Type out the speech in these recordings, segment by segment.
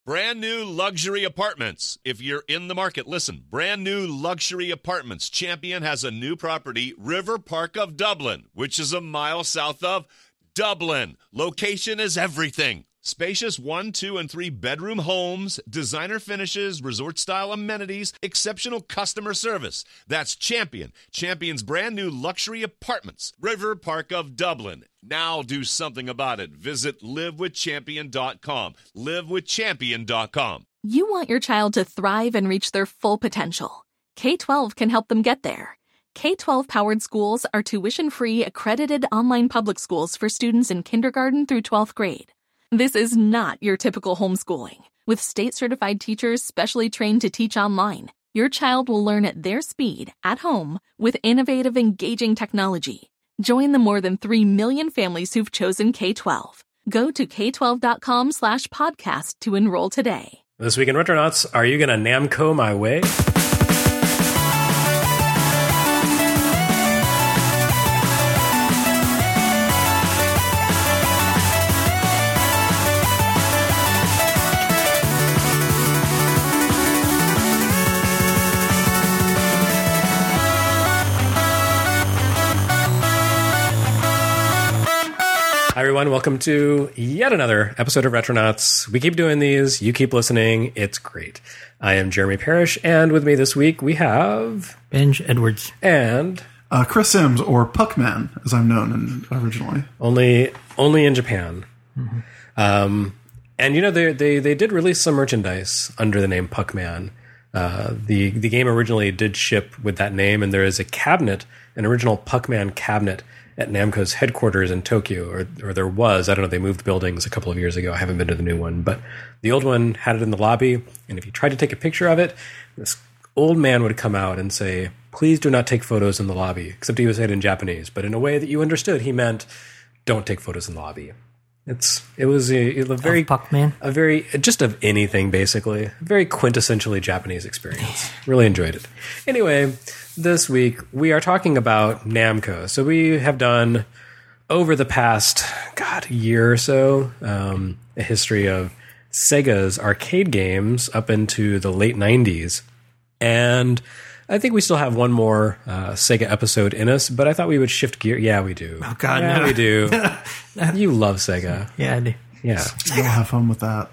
Brand new luxury apartments. If you're in the market, listen. Brand new luxury apartments. Champion has a new property, River Park of Dublin, which is a mile south of Dublin. Location is everything. Spacious 1, 2, and 3 bedroom homes, designer finishes, resort-style amenities, exceptional customer service. That's Champion. Champion's brand new luxury apartments. River Park of Dublin. Now do something about it. Visit livewithchampion.com. livewithchampion.com. You want your child to thrive and reach their full potential. K-12 can help them get there. K-12-powered schools are tuition-free, accredited online public schools for students in kindergarten through 12th grade. This is not your typical homeschooling. With state-certified teachers specially trained to teach online, your child will learn at their speed, at home, with innovative, engaging technology. Join the more than 3 million families who've chosen K-12. Go to k12.com/podcast to enroll today. This week in Retronauts, are you going to Namco my way? Hi, everyone. Welcome to yet another episode of Retronauts. We keep doing these. You keep listening. It's great. I am Jeremy Parrish, and with me this week we have... Benj Edwards. And... Chris Sims, or Puckman, as I'm known originally. Only in Japan. Mm-hmm. And, you know, they did release some merchandise under the name Puckman. The game originally did ship with that name, and there is a cabinet, an original Puckman cabinet, at Namco's headquarters in Tokyo, or there was. I don't know, they moved buildings a couple of years ago. I haven't been to the new one, but the old one had it in the lobby, and if you tried to take a picture of it, this old man would come out and say, "Please do not take photos in the lobby," except he would say it in Japanese, but in a way that you understood, he meant, don't take photos in the lobby. It was a very Puckman, a very just of anything basically, a very quintessentially Japanese experience. Really enjoyed it. Anyway, this week we are talking about Namco. So we have done over the past year or so a history of Sega's arcade games up into the late 90s, and I think we still have one more Sega episode in us, but I thought we would shift gear. Yeah, we do. Oh, God, yeah, no. we do. You love Sega. Yeah, I do. Yeah. You'll have fun with that.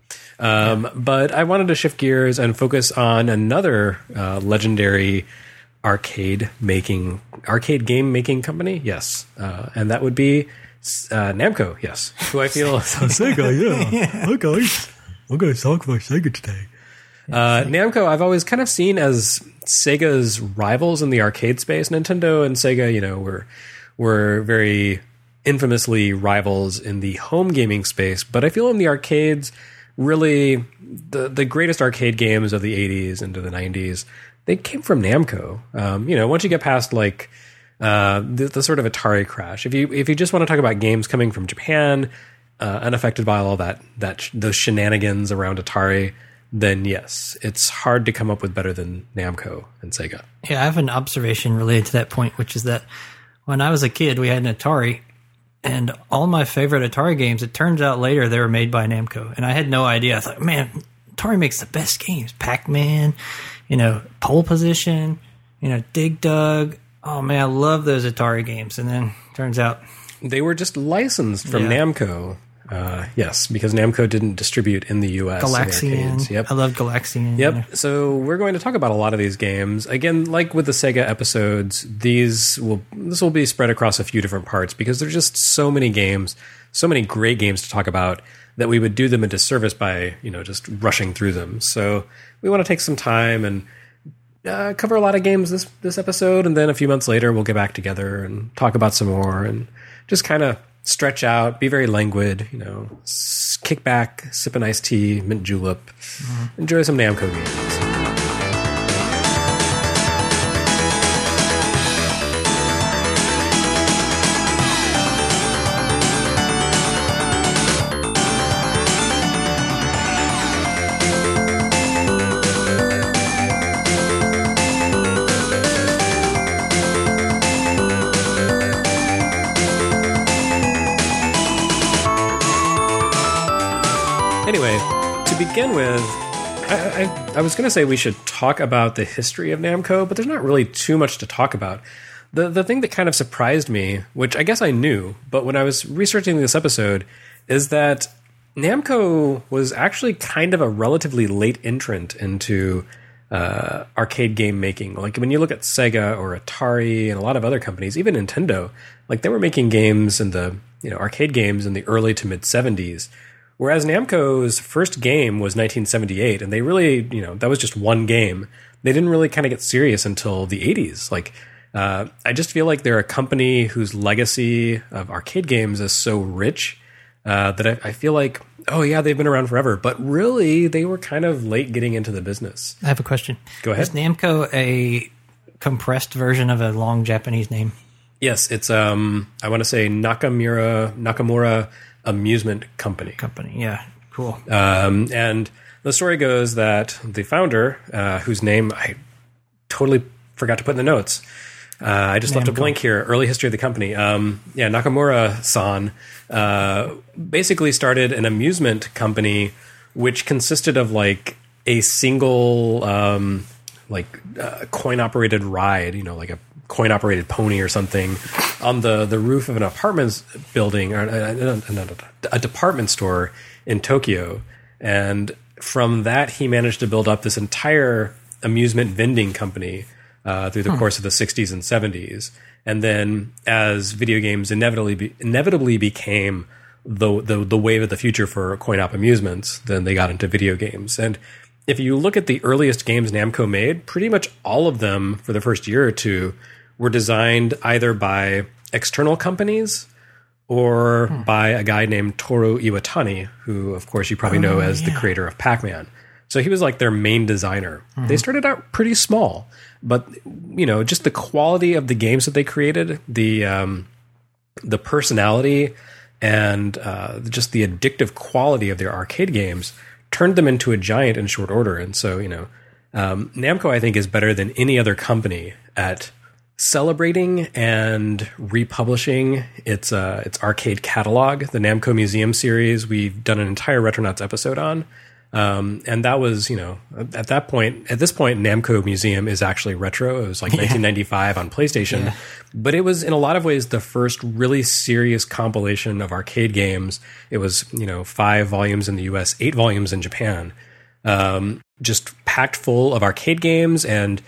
But I wanted to shift gears and focus on another legendary arcade game making company. Yes. And that would be Namco. Yes. Who I feel... Sega, yeah. Okay. I'm going to talk about Sega today. Namco, I've always kind of seen as Sega's rivals in the arcade space. Nintendo and Sega, you know, were very infamously rivals in the home gaming space. But I feel in the arcades, really, the greatest arcade games of the 80s into the 90s, they came from Namco. You know, once you get past like the sort of Atari crash, if you just want to talk about games coming from Japan, unaffected by all those shenanigans around Atari, then yes, it's hard to come up with better than Namco and Sega. Yeah, I have an observation related to that point, which is that when I was a kid, we had an Atari, and all my favorite Atari games, it turns out later they were made by Namco, and I had no idea. I thought, man, Atari makes the best games. Pac-Man, you know, Pole Position, you know, Dig Dug. Oh, man, I love those Atari games. And then turns out they were just licensed from Namco. Yes, because Namco didn't distribute in the U.S. Galaxian. Yep. I love Galaxian. Yep. You know. So we're going to talk about a lot of these games. Again, like with the Sega episodes, this will be spread across a few different parts because there's just so many games, so many great games to talk about that we would do them a disservice by, you know, just rushing through them. So we want to take some time and cover a lot of games this episode, and then a few months later we'll get back together and talk about some more and just kind of stretch out, be very languid, you know, kick back, sip an iced tea, mint julep, enjoy some Namco games. begin with, I was going to say we should talk about the history of Namco, but there's not really too much to talk about. The thing that kind of surprised me, which I guess I knew, but when I was researching this episode, is that Namco was actually kind of a relatively late entrant into arcade game making. Like when you look at Sega or Atari and a lot of other companies, even Nintendo, like they were making games in the arcade games in the early to mid 70s. Whereas Namco's first game was 1978, and they really, that was just one game. They didn't really kind of get serious until the 80s. Like, I just feel like they're a company whose legacy of arcade games is so rich that I feel like, oh yeah, they've been around forever. But really, they were kind of late getting into the business. I have a question. Go ahead. Is Namco a compressed version of a long Japanese name? Yes, it's I want to say Nakamura Amusement Company. Yeah, cool. And the story goes that the founder, whose name I totally forgot to put in the notes, I just left a blank here, early history of the company. Nakamura-san basically started an amusement company which consisted of like a single coin-operated ride, like a coin-operated pony or something on the roof of an apartment building or a department store in Tokyo. And from that, he managed to build up this entire amusement vending company through the course of the 60s and 70s. And then as video games inevitably became the wave of the future for coin-op amusements, then they got into video games. And if you look at the earliest games Namco made, pretty much all of them for the first year or two were designed either by external companies or by a guy named Toru Iwatani, who, of course, you probably know as the creator of Pac-Man. So he was like their main designer. They started out pretty small, but, just the quality of the games that they created, the personality and just the addictive quality of their arcade games turned them into a giant in short order. And so, Namco, I think, is better than any other company at celebrating and republishing its arcade catalog. The Namco Museum series, we've done an entire Retronauts episode on. And that was, at this point, Namco Museum is actually retro. It was like 1995 on PlayStation. But it was in a lot of ways the first really serious compilation of arcade games. It was, 5 volumes in the US, 8 volumes in Japan. Just packed full of arcade games and,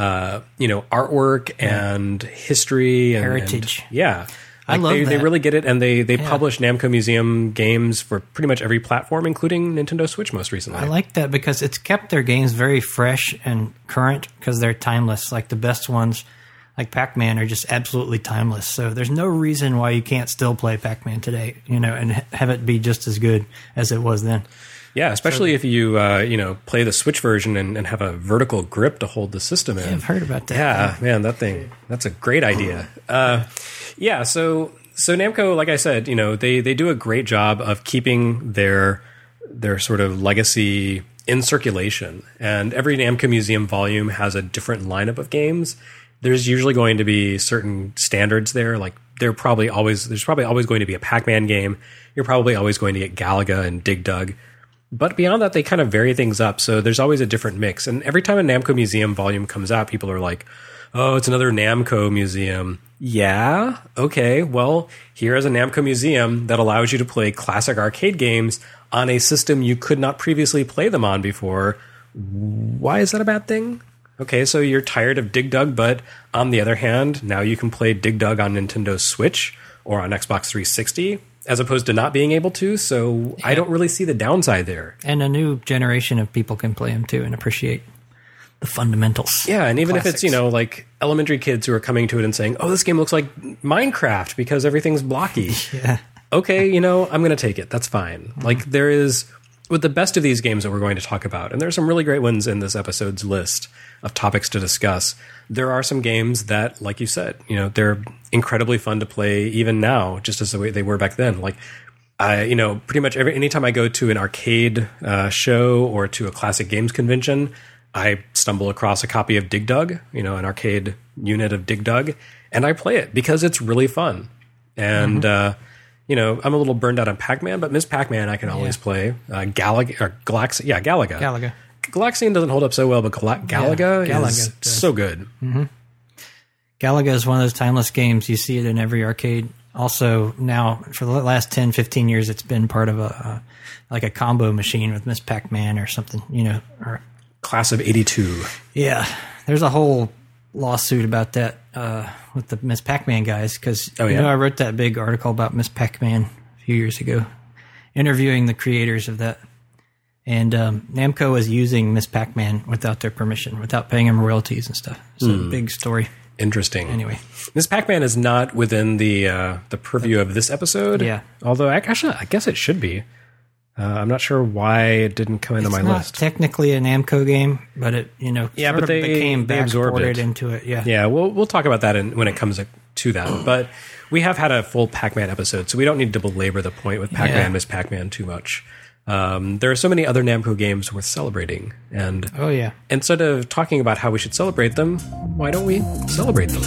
artwork and history and heritage. I love that. They really get it, and they publish Namco Museum games for pretty much every platform, including Nintendo Switch most recently. I like that because it's kept their games very fresh and current because they're timeless. Like the best ones, like Pac-Man, are just absolutely timeless. So there's no reason why you can't still play Pac-Man today, and have it be just as good as it was then. Yeah, especially if you play the Switch version and have a vertical grip to hold the system in. Yeah, I've heard about that. Yeah, man, that's a great idea. So Namco, like I said, they do a great job of keeping their sort of legacy in circulation. And every Namco Museum volume has a different lineup of games. There's usually going to be certain standards there. Like there's probably always going to be a Pac-Man game. You're probably always going to get Galaga and Dig Dug. But beyond that, they kind of vary things up. So there's always a different mix. And every time a Namco Museum volume comes out, people are like, oh, it's another Namco Museum. Yeah, okay, well, here is a Namco Museum that allows you to play classic arcade games on a system you could not previously play them on before. Why is that a bad thing? Okay, so you're tired of Dig Dug, but on the other hand, now you can play Dig Dug on Nintendo Switch or on Xbox 360, as opposed to not being able to, so I don't really see the downside there. And a new generation of people can play them too and appreciate the fundamentals. Yeah, and even classics. If it's, like elementary kids who are coming to it and saying, oh, this game looks like Minecraft because everything's blocky. Yeah. Okay, I'm going to take it. That's fine. Mm-hmm. Like there is, with the best of these games that we're going to talk about, and there's some really great ones in this episode's list of topics to discuss, there are some games that, like you said, they're incredibly fun to play even now, just as the way they were back then. Like, pretty much anytime I go to an arcade show or to a classic games convention, I stumble across a copy of Dig Dug, an arcade unit of Dig Dug, and I play it because it's really fun. And, I'm a little burned out on Pac-Man, but Ms. Pac-Man I can always play. Galaga. Galaxian doesn't hold up so well, but Galaga is so good. Mm-hmm. Galaga is one of those timeless games. You see it in every arcade. Also, now, for the last 10, 15 years, it's been part of a combo machine with Ms. Pac-Man or something, or Class of 82. Yeah. There's a whole lawsuit about that with the Ms. Pac-Man guys, because I wrote that big article about Ms. Pac-Man a few years ago, interviewing the creators of that. And Namco was using Ms. Pac-Man without their permission, without paying them royalties and stuff. It's a big story. Interesting. Anyway, Ms. Pac-Man is not within the purview of this episode. Yeah. Although, actually, I guess it should be. I'm not sure why it didn't come into my list. It's not technically a Namco game, but it, but they became absorbed backported it into it. Yeah. Yeah, we'll talk about that when it comes to that. But we have had a full Pac-Man episode, so we don't need to belabor the point with Pac-Man, Ms. Pac-Man too much. There are so many other Namco games worth celebrating. And instead of talking about how we should celebrate them, why don't we celebrate them?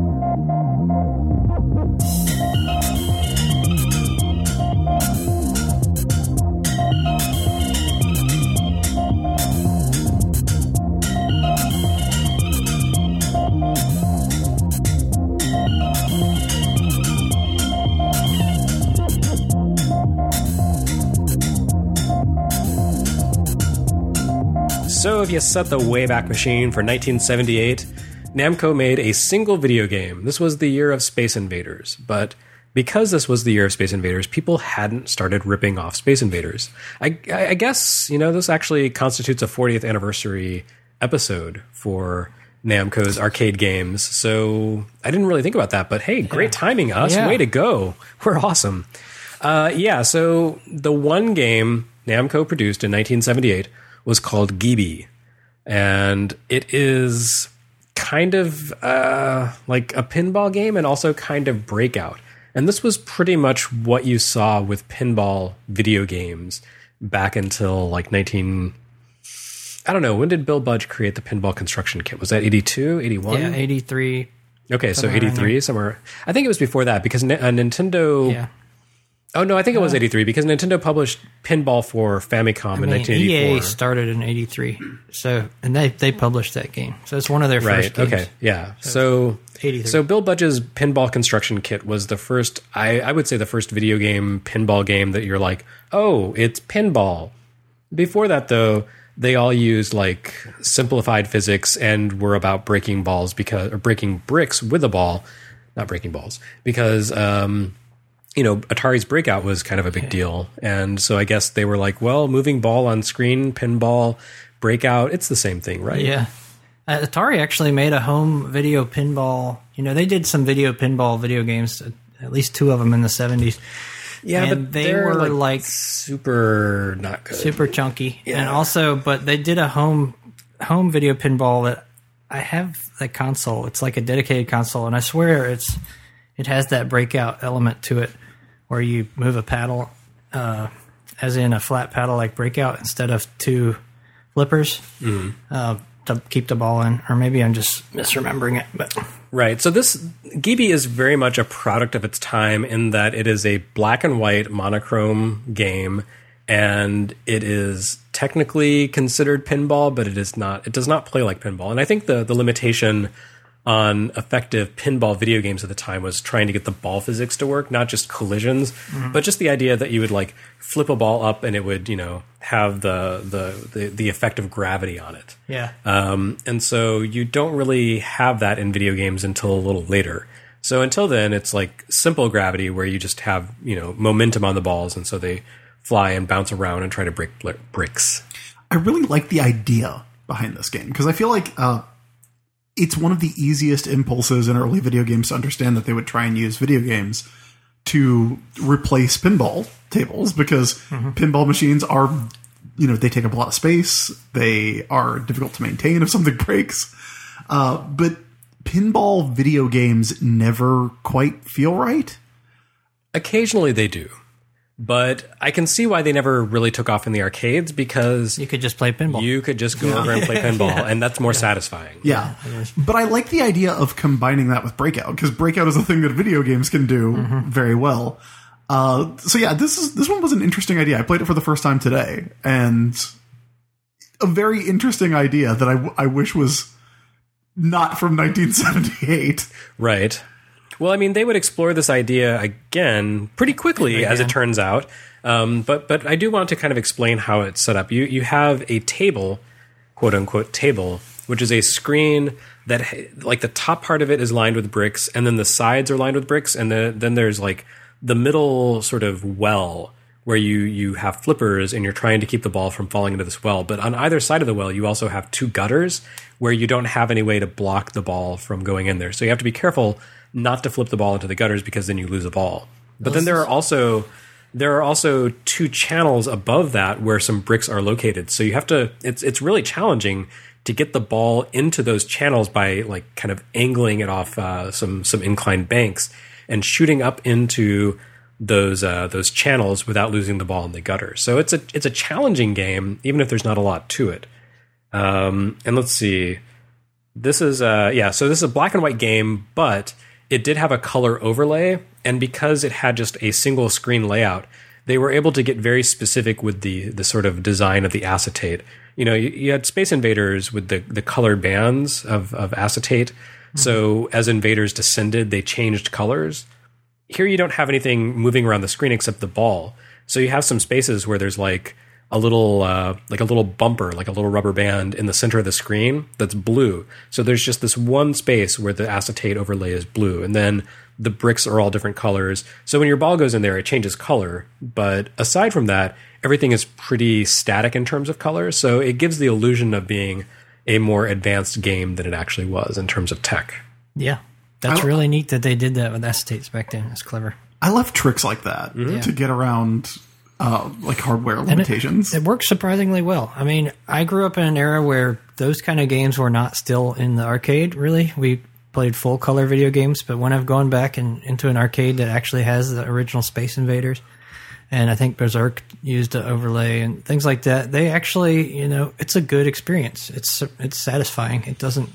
So if you set the Wayback Machine for 1978, Namco made a single video game. This was the year of Space Invaders, but because this was the year of Space Invaders, people hadn't started ripping off Space Invaders. I guess, this actually constitutes a 40th anniversary episode for Namco's arcade games, so I didn't really think about that, but hey, great timing, us. Yeah. Way to go. We're awesome. So the one game Namco produced in 1978 was called Gibi, and it is kind of like a pinball game and also kind of Breakout. And this was pretty much what you saw with pinball video games back until like I don't know, when did Bill Budge create the pinball construction kit? Was that 82, 81? Yeah, 83. Okay, so 83 somewhere. I think it was before that because Nintendo... Yeah. Oh, no, I think it was 83 because Nintendo published Pinball for Famicom in 1984. EA started in 83, and they published that game. So it's one of their first games. Okay, yeah. So Bill Budge's Pinball Construction Kit was the first, I would say the first video game, pinball game that you're like, oh, it's pinball. Before that, though, they all used like simplified physics and were about breaking breaking bricks with a ball, not breaking balls, because... Atari's Breakout was kind of a big deal. And so I guess they were like, well, moving ball on screen, pinball, Breakout, it's the same thing, right? Yeah. Atari actually made a home video pinball. They did some pinball video games, at least two of them in the 70s. Yeah, and but they were like super not good. Super chunky. Yeah. And also, but they did a home video pinball that I have the console. It's like a dedicated console, and I swear it has that Breakout element to it, where you move a paddle, as in a flat paddle like Breakout, instead of two flippers to keep the ball in. Or maybe I'm just misremembering it. But right. So this Gibi is very much a product of its time in that it is a black and white monochrome game, and it is technically considered pinball, but it is not. It does not play like pinball. And I think the limitation on effective pinball video games at the time was trying to get the ball physics to work, not just collisions, but just the idea that you would like flip a ball up and it would, have the effect of gravity on it. Yeah. And so you don't really have that in video games until a little later. So until then, it's like simple gravity where you just have, momentum on the balls, and so they fly and bounce around and try to break bricks. I really like the idea behind this game because I feel like it's one of the easiest impulses in early video games to understand that they would try and use video games to replace pinball tables because pinball machines are, they take up a lot of space. They are difficult to maintain if something breaks. But pinball video games never quite feel right. Occasionally they do. But I can see why they never really took off in the arcades because... You could just play pinball. You could just go over and play pinball, and that's more satisfying. Yeah. But I like the idea of combining that with Breakout, because Breakout is a thing that video games can do very well. So yeah, this one was an interesting idea. I played it for the first time today, and a very interesting idea that I wish was not from 1978. Right. Well, I mean, they would explore this idea again pretty quickly, as it turns out. But I do want to kind of explain how it's set up. You have a table, quote unquote table, which is a screen that, like, the top part of it is lined with bricks, and then the sides are lined with bricks, and then there's like the middle sort of well where you have flippers and you're trying to keep the ball from falling into this well. But on either side of the well, you also have two gutters where you don't have any way to block the ball from going in there. So you have to be careful not to flip the ball into the gutters, because then you lose the ball. But then there are also two channels above that where some bricks are located. So you have to, it's really challenging to get the ball into those channels by, like, kind of angling it off some inclined banks and shooting up into those channels without losing the ball in the gutter. So it's a challenging game, even if there's not a lot to it. And let's see, this is so this is a black and white game, but it did have a color overlay, and because it had just a single screen layout, they were able to get very specific with the sort of design of the acetate. You know, you had Space Invaders with the colored bands of acetate. So as invaders descended, they changed colors. Here you don't have anything moving around the screen except the ball. So you have some spaces where there's like a little bumper, like a little rubber band in the center of the screen that's blue. So there's just this one space where the acetate overlay is blue, and then the bricks are all different colors. So when your ball goes in there, it changes color. But aside from that, everything is pretty static in terms of color. So it gives the illusion of being a more advanced game than it actually was in terms of tech. Yeah. That's really neat that they did that with acetates back then. That's clever. I love tricks like that to get around like hardware limitations. It works surprisingly well. I mean, I grew up in an era where those kind of games were not still in the arcade, really. We played full color video games, but when I've gone back into an arcade that actually has the original Space Invaders, and I think Berserk used an overlay and things like that, they actually, it's a good experience. It's satisfying.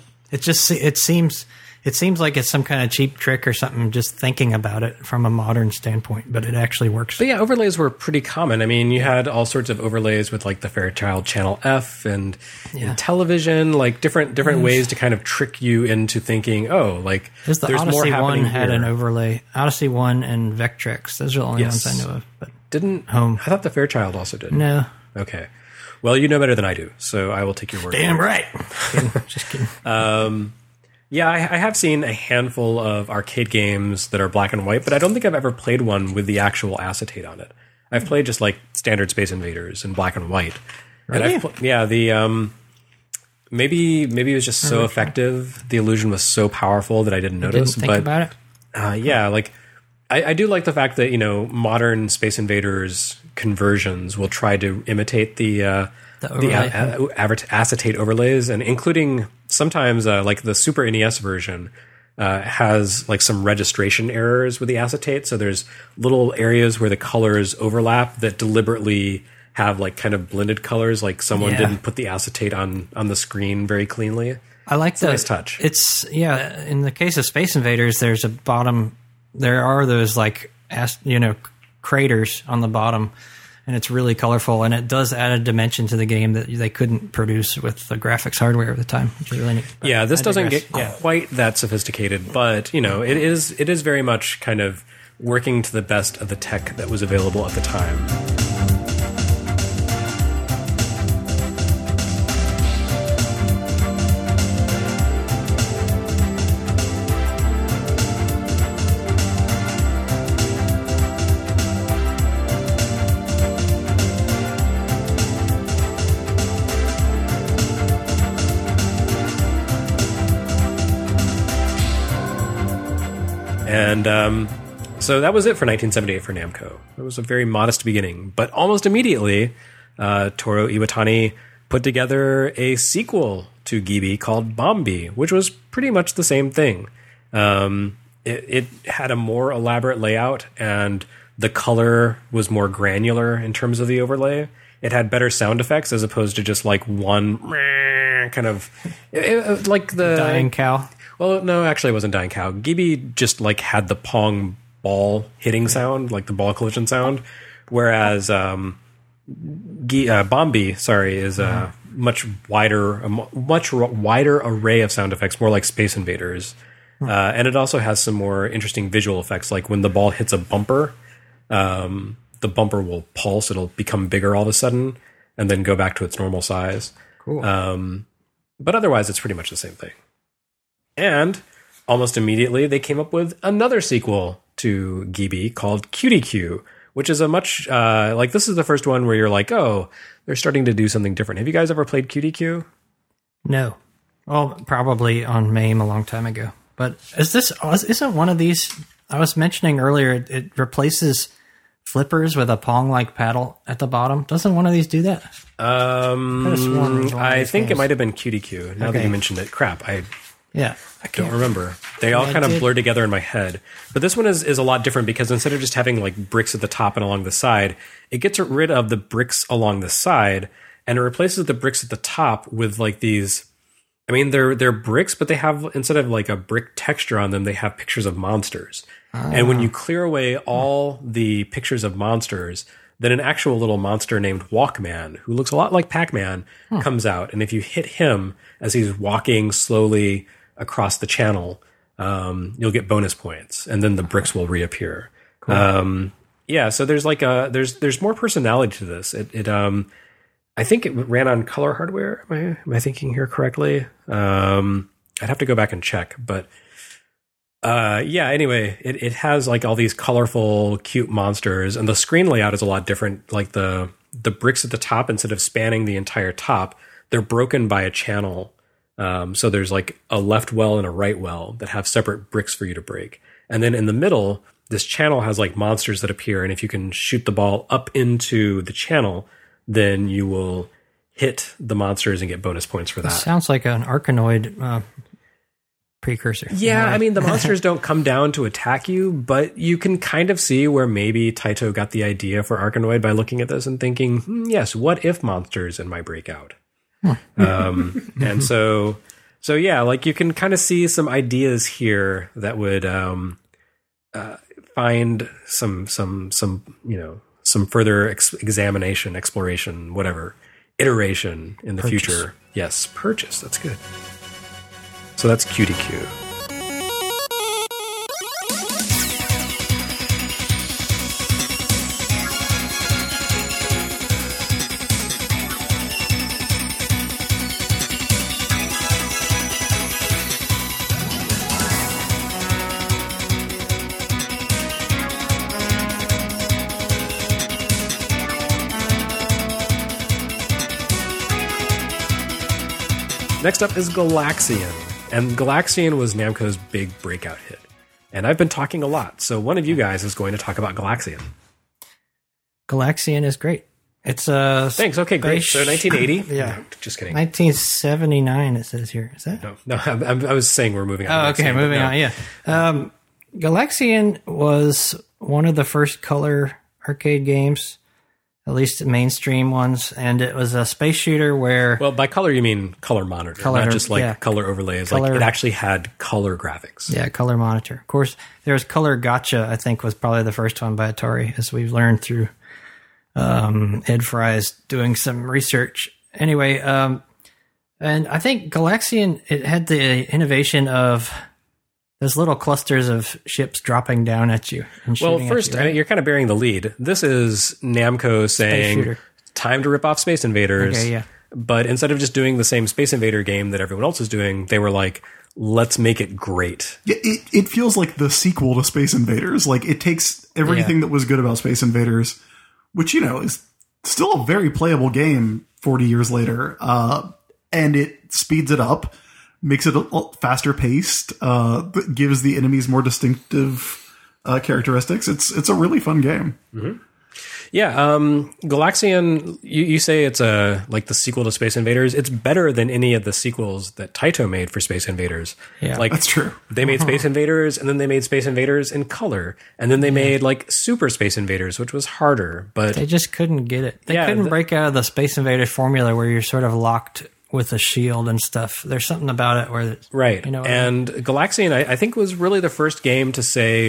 It seems like it's some kind of cheap trick or something, just thinking about it from a modern standpoint, but it actually works. But yeah, overlays were pretty common. I mean, you had all sorts of overlays with, like, the Fairchild Channel F and television, like different ways to kind of trick you into thinking, oh, like, there's Odyssey more happening 1 had here. an overlay. Odyssey 1 and Vectrex. Those are the only ones I know of. But didn't Home. I thought the Fairchild also did. No. Okay. Well, you know better than I do, so I will take your word. Damn for it. right. Just kidding. Yeah, I have seen a handful of arcade games that are black and white, but I don't think I've ever played one with the actual acetate on it. I've played just like standard Space Invaders in black and white. Really? And maybe it was just so effective. The illusion was so powerful that I didn't notice. Didn't think about it? Yeah, like I do like the fact that, modern Space Invaders conversions will try to imitate the acetate overlays, and including sometimes like the Super NES version has like some registration errors with the acetate. So there's little areas where the colors overlap that deliberately have like kind of blended colors, like someone didn't put the acetate on the screen very cleanly. I like that. Nice touch. It's in the case of Space Invaders, there are those like craters on the bottom, and it's really colorful, and it does add a dimension to the game that they couldn't produce with the graphics hardware at the time, which is really neat. But yeah, this doesn't get quite that sophisticated, but it is very much kind of working to the best of the tech that was available at the time. And so that was it for 1978 for Namco. It was a very modest beginning, but almost immediately, Toru Iwatani put together a sequel to Gibi called Bombi, which was pretty much the same thing. It had a more elaborate layout, and the color was more granular in terms of the overlay. It had better sound effects as opposed to just like one kind of like the dying cow. Well, no, actually, it wasn't Dying Cow. Gibi just like had the Pong ball hitting sound, like the ball collision sound, whereas Bombi, is a much wider array of sound effects, more like Space Invaders. And it also has some more interesting visual effects, like when the ball hits a bumper, the bumper will pulse. It'll become bigger all of a sudden and then go back to its normal size. Cool. But otherwise, it's pretty much the same thing. And almost immediately, they came up with another sequel to Gibi called QDQ, which is a much, this is the first one where you're like, oh, they're starting to do something different. Have you guys ever played QDQ? No. Well, probably on MAME a long time ago. But isn't one of these, I was mentioning earlier, it replaces flippers with a Pong-like paddle at the bottom. Doesn't one of these do that? I think it might have been QDQ, now that you mentioned it. Crap, I don't remember. They all kind of blur together in my head. But this one is a lot different because instead of just having like bricks at the top and along the side, it gets rid of the bricks along the side and it replaces the bricks at the top with like these, I mean, they're bricks, but they have, instead of like a brick texture on them, they have pictures of monsters. And when you clear away all the pictures of monsters, then an actual little monster named Walkman, who looks a lot like Pac-Man, comes out. And if you hit him as he's walking slowly across the channel, you'll get bonus points, and then the bricks will reappear. Cool. So there's like there's more personality to this. I think it ran on Color Hardware. Am I thinking here correctly? I'd have to go back and check, but anyway, it has like all these colorful, cute monsters, and the screen layout is a lot different. Like the bricks at the top, instead of spanning the entire top, they're broken by a channel. So there's like a left well and a right well that have separate bricks for you to break. And then in the middle, this channel has like monsters that appear. And if you can shoot the ball up into the channel, then you will hit the monsters and get bonus points for that. Sounds like an Arkanoid precursor. Yeah, I mean, the monsters don't come down to attack you, but you can kind of see where maybe Taito got the idea for Arkanoid by looking at this and thinking, yes, what if monsters in my breakout? And so yeah, like you can kind of see some ideas here that would find some further examination, exploration, whatever, iteration in the future. Yes, purchase. That's good. So that's QDQ. Next up is Galaxian. And Galaxian was Namco's big breakout hit. And I've been talking a lot, so one of you guys is going to talk about Galaxian. Galaxian is great. It's Thanks, okay, great. So 1980? Yeah. No, just kidding. 1979 it says here. Is that? No, I was saying we're moving on. Oh, okay, moving on, yeah. Galaxian was one of the first color arcade games, at least mainstream ones, and it was a space shooter where... Well, by color you mean color monitor, not just like color overlays. Like it actually had color graphics. Yeah, color monitor. Of course, there was Color Gotcha, I think was probably the first one by Atari, as we've learned through Ed Fry's doing some research. Anyway, and I think Galaxian, it had the innovation of... There's little clusters of ships dropping down at you. And well, first, at you, right? You're kind of bearing the lead. This is Namco saying, time to rip off Space Invaders. Okay, yeah. But instead of just doing the same Space Invader game that everyone else is doing, they were like, let's make it great. Yeah, it feels like the sequel to Space Invaders. Like, it takes everything that was good about Space Invaders, which, is still a very playable game 40 years later, and it speeds it up. Makes it faster paced, gives the enemies more distinctive characteristics. It's a really fun game. Mm-hmm. Yeah, Galaxian, you say it's like the sequel to Space Invaders. It's better than any of the sequels that Taito made for Space Invaders. Yeah, like, that's true. They made Space Invaders, and then they made Space Invaders in color, and then they made like Super Space Invaders, which was harder. But they just couldn't get it. They couldn't break out of the Space Invaders formula where you're sort of locked with a shield and stuff. There's something about it where... Right. And Galaxian, I think, was really the first game to say,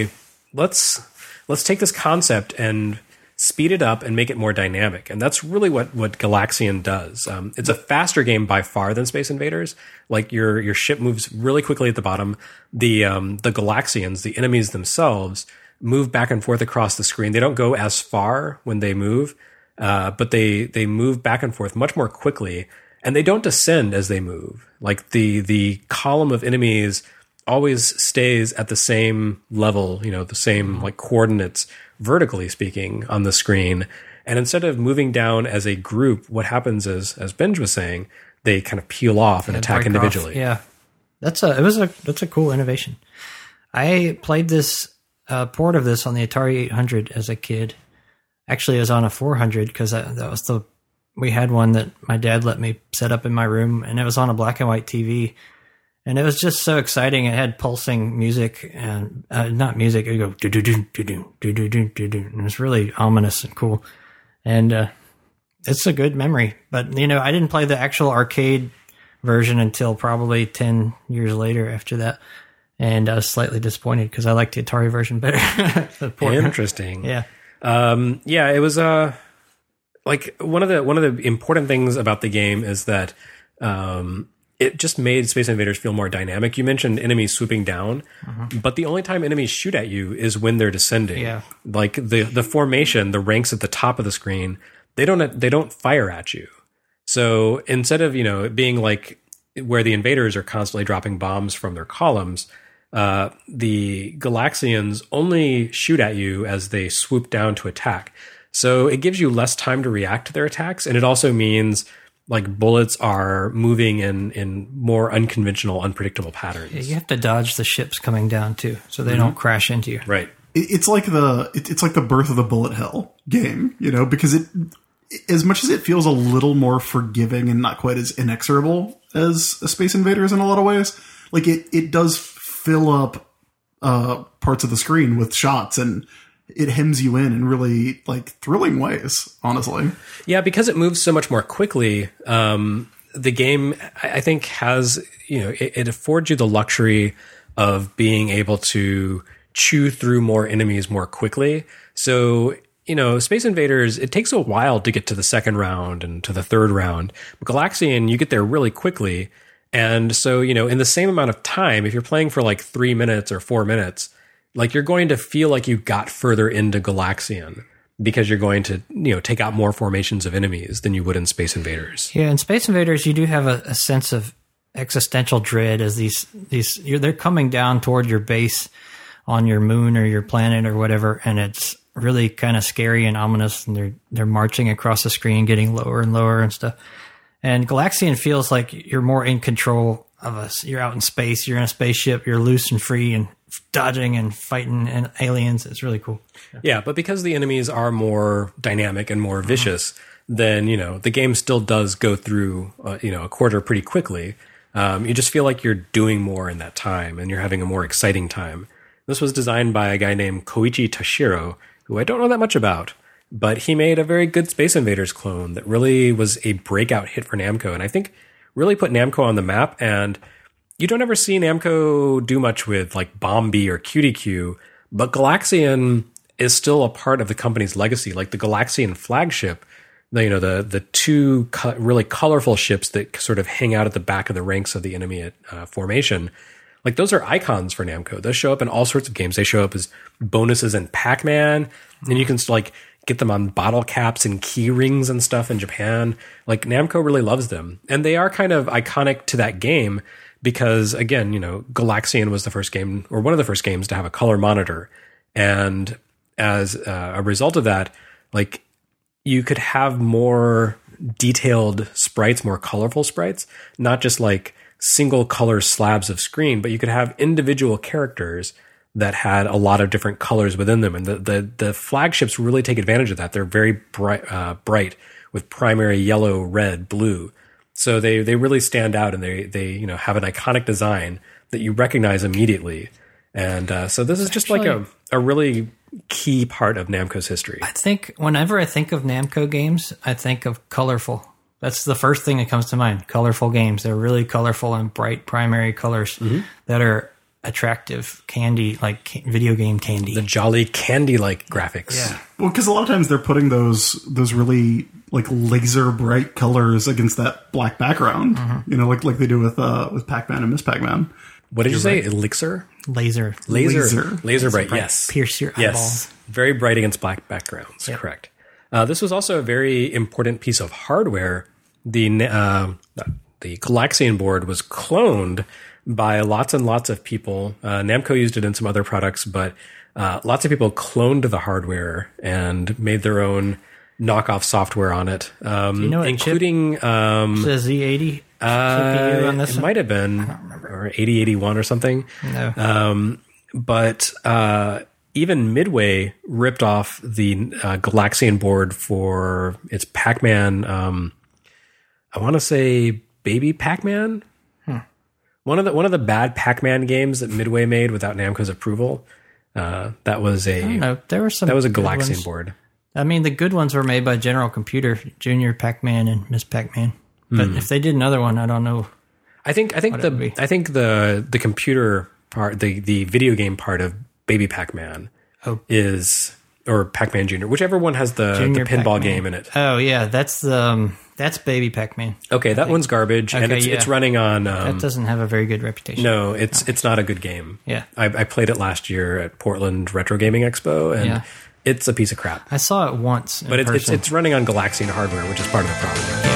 let's take this concept and speed it up and make it more dynamic. And that's really what Galaxian does. It's a faster game by far than Space Invaders. Like your ship moves really quickly at the bottom. The Galaxians, the enemies themselves, move back and forth across the screen. They don't go as far when they move, but they move back and forth much more quickly, and they don't descend as they move. Like the column of enemies always stays at the same level, the same like coordinates, vertically speaking, on the screen. And instead of moving down as a group, what happens is, as Benj was saying, they kind of peel off and attack individually. Off. Yeah, that's a cool innovation. I played this port of this on the Atari 800 as a kid. Actually, it was on a 400 because we had one that my dad let me set up in my room, and it was on a black and white TV. And it was just so exciting. It had pulsing music and not music. It would go do-do-do, do-do, do-do-do, do-do. And it was really ominous and cool. And it's a good memory. But, I didn't play the actual arcade version until probably 10 years later after that. And I was slightly disappointed because I liked the Atari version better. Interesting. Yeah. It was like one of the important things about the game is that it just made Space Invaders feel more dynamic. You mentioned enemies swooping down, but the only time enemies shoot at you is when they're descending. Yeah. Like the formation, the ranks at the top of the screen, they don't fire at you. So instead of, it being like where the invaders are constantly dropping bombs from their columns, the Galaxians only shoot at you as they swoop down to attack. So it gives you less time to react to their attacks, and it also means like bullets are moving in more unconventional, unpredictable patterns. Yeah, you have to dodge the ships coming down too, so they don't crash into you. Right. It's like the birth of the bullet hell game, because it, as much as it feels a little more forgiving and not quite as inexorable as a Space Invaders in a lot of ways, like it does fill up parts of the screen with shots, and it hems you in really like thrilling ways, honestly. Yeah, because it moves so much more quickly, the game, I think, has, it affords you the luxury of being able to chew through more enemies more quickly. So, Space Invaders, it takes a while to get to the second round and to the third round. But Galaxian, you get there really quickly. And so, in the same amount of time, if you're playing for like 3 minutes or 4 minutes, like you're going to feel like you got further into Galaxian because you're going to, take out more formations of enemies than you would in Space Invaders. Yeah, in Space Invaders, you do have a sense of existential dread as they're coming down toward your base on your moon or your planet or whatever, and it's really kind of scary and ominous, and they're marching across the screen, getting lower and lower and stuff. And Galaxian feels like you're more in control of us. You're out in space, you're in a spaceship, you're loose and free and dodging and fighting and aliens. It's really cool. Yeah, but because the enemies are more dynamic and more vicious, then, the game still does go through, a quarter pretty quickly. You just feel like you're doing more in that time and you're having a more exciting time. This was designed by a guy named Koichi Tashiro, who I don't know that much about, but he made a very good Space Invaders clone that really was a breakout hit for Namco, and I think really put Namco on the map. And you don't ever see Namco do much with like Bombi or QDQ, but Galaxian is still a part of the company's legacy. Like the Galaxian flagship, the two really colorful ships that sort of hang out at the back of the ranks of the enemy formation. Like those are icons for Namco. Those show up in all sorts of games. They show up as bonuses in Pac-Man, and you can like get them on bottle caps and key rings and stuff in Japan. Like Namco really loves them, and they are kind of iconic to that game because, again, Galaxian was the first game, or one of the first games, to have a color monitor, and as a result of that, like you could have more detailed sprites, more colorful sprites, not just like single color slabs of screen, but you could have individual characters that had a lot of different colors within them. And the flagships really take advantage of that. They're very bright with primary yellow, red, blue. So they really stand out, and they have an iconic design that you recognize immediately. And so this is just like a really key part of Namco's history. I think whenever I think of Namco games, I think of colorful. That's the first thing that comes to mind. Colorful games. They're really colorful and bright primary colors that are attractive candy, like video game candy. The jolly candy-like graphics. Yeah. Well, because a lot of times they're putting those really like laser bright colors against that black background. You know, like they do with Pac-Man and Miss Pac-Man. What did you say? Elixir? Laser Laser bright, yes. Pierce your eyeballs. Yes. Very bright against black backgrounds, correct. This was also a very important piece of hardware. The Galaxian board was cloned by lots and lots of people. Namco used it in some other products, but lots of people cloned the hardware and made their own knockoff software on it, including the Z80 CPU on this it might have been or 8081 or something. No. But even Midway ripped off the Galaxian board for its Pac-Man. I want to say Baby Pac-Man. One of the bad Pac-Man games that Midway made without Namco's approval. That was a I don't know. There were some. That was a good Galaxian ones. board. I mean, the good ones were made by General Computer, Junior Pac-Man and Miss Pac-Man. But if they did another one, I don't know. I think the computer part, the video game part of Baby Pac-Man is, or Pac-Man Junior, whichever one has the pinball Pac-Man. game in it. Oh yeah, that's Baby Pac-Man. Okay, that one's garbage, and it's running on. That doesn't have a very good reputation. No, it's not a good game. Yeah. I played it last year at Portland Retro Gaming Expo, and it's a piece of crap. I saw it once, But it's running on Galaxian hardware, which is part of the problem. Yeah.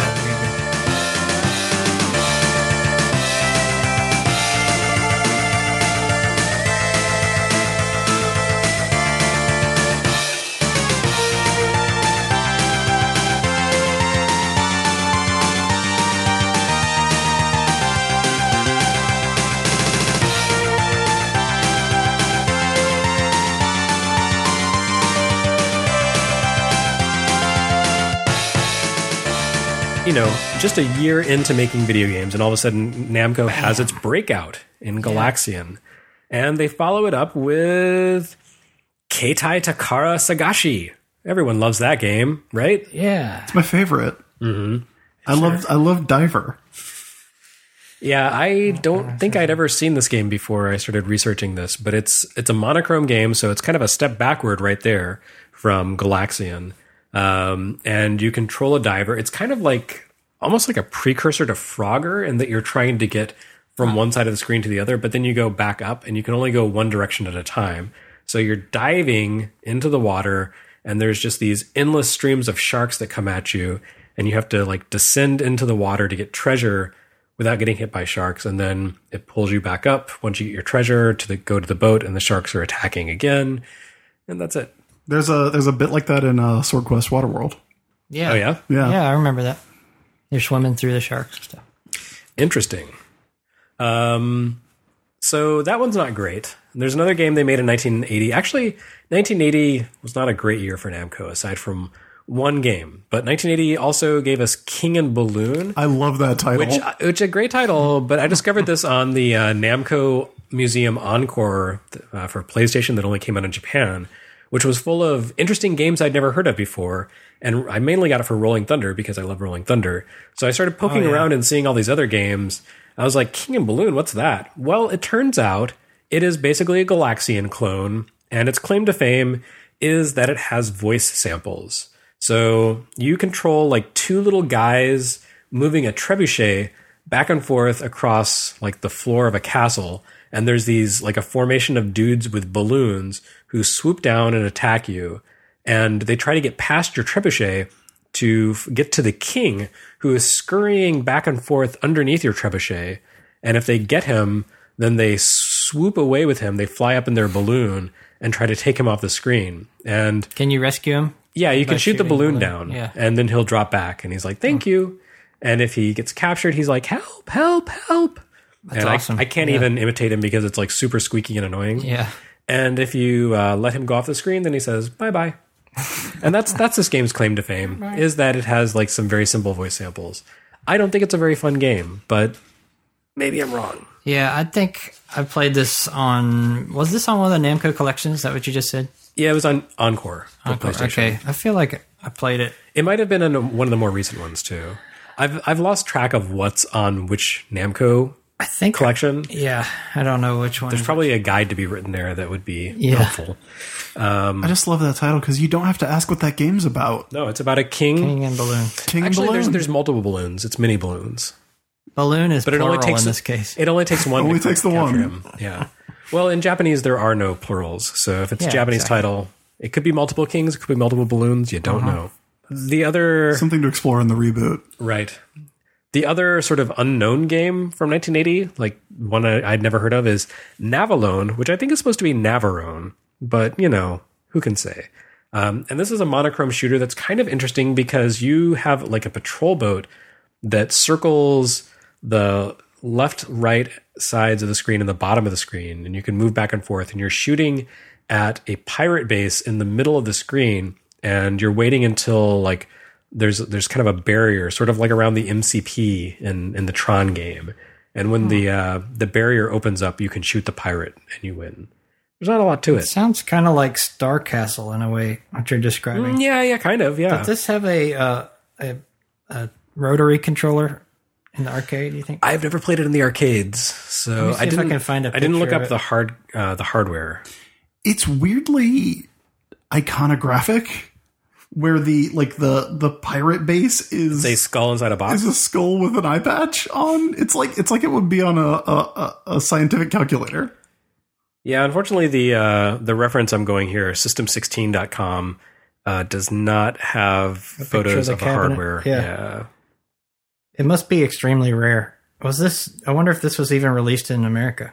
You know, just a year into making video games, and all of a sudden Namco has its breakout in Galaxian. And they follow it up with Keitai Takara Sagashi. Everyone loves that game, right? Yeah. It's my favorite. I love Diver. Yeah, I don't think I'd ever seen this game before I started researching this, but it's a monochrome game, so it's kind of a step backward right there from Galaxian. And you control a diver. It's kind of like almost like a precursor to Frogger in that you're trying to get from one side of the screen to the other, but then you go back up and you can only go one direction at a time. So you're diving into the water and there's just these endless streams of sharks that come at you, and you have to like descend into the water to get treasure without getting hit by sharks. And then it pulls you back up once you get your treasure go to the boat, and the sharks are attacking again. And that's it. There's a bit like that in Sword Quest Waterworld. Yeah. Oh, yeah? Yeah, I remember that. You're swimming through the sharks and stuff. Interesting. So that one's not great. There's another game they made in 1980. Actually, 1980 was not a great year for Namco, aside from one game. But 1980 also gave us King and Balloon. I love that title. Which a great title, but I discovered this on the Namco Museum Encore for PlayStation that only came out in Japan, which was full of interesting games I'd never heard of before. And I mainly got it for Rolling Thunder because I love Rolling Thunder. So I started poking around and seeing all these other games. I was like, King and Balloon, what's that? Well, it turns out it is basically a Galaxian clone, and its claim to fame is that it has voice samples. So you control like two little guys moving a trebuchet back and forth across like the floor of a castle. And there's these like a formation of dudes with balloons who swoop down and attack you. And they try to get past your trebuchet to get to the king, who is scurrying back and forth underneath your trebuchet. And if they get him, then they swoop away with him. They fly up in their balloon and try to take him off the screen. And can you rescue him? Yeah, you can shoot the shooting balloon the down, balloon? Yeah. and then he'll drop back, and he's like, "Thank you." And if he gets captured, he's like, "Help! Help! Help!" That's and awesome. I can't even imitate him because it's like super squeaky and annoying. Yeah. And if you let him go off the screen, then he says, "Bye bye." And that's this game's claim to fame, is that it has like some very simple voice samples. I don't think it's a very fun game, but maybe I'm wrong. Yeah, I think I played this on... Was this on one of the Namco collections? Is that what you just said? Yeah, it was on Encore. Okay, I feel like I played it. It might have been in one of the more recent ones too. I've lost track of what's on which Namco I think collection. Yeah, I don't know which one. There's probably a guide to be written there that would be Yeah. helpful. I just love that title because you don't have to ask what that game's about. No, it's about a king. King and Balloon. King Actually, Balloon. there's multiple balloons. It's mini balloons. Balloon is But it plural only takes in this case. It only takes one. Only to takes the capture one. him. Yeah. Well, in Japanese there are no plurals, so if it's a Yeah, Japanese exactly. title, it could be multiple kings, it could be multiple balloons. You don't know. The other Something to explore in the reboot. right. The other sort of unknown game from 1980, like one I'd never heard of, is Navalone, which I think is supposed to be Navarone, but who can say? And this is a monochrome shooter that's kind of interesting because you have like a patrol boat that circles the left, right sides of the screen and the bottom of the screen, and you can move back and forth, and you're shooting at a pirate base in the middle of the screen, and you're waiting until like there's kind of a barrier, sort of like around the MCP in the Tron game, and when the barrier opens up, you can shoot the pirate and you win. There's not a lot to it. Sounds kind of like Star Castle in a way, what you're describing. Yeah, kind of. Yeah, Does this have a rotary controller in the arcade, do you think? I've never played it in the arcades, so Let me see if I can find a I didn't look picture up of the hardware. It's weirdly iconographic, where the pirate base is A skull inside a box. is a skull with an eye patch on. It's like it would be on a scientific calculator. Yeah, unfortunately, the reference I'm going here, System16.com, does not have photos of the of the cabinet? hardware. Yeah. It must be extremely rare. I wonder if this was even released in America.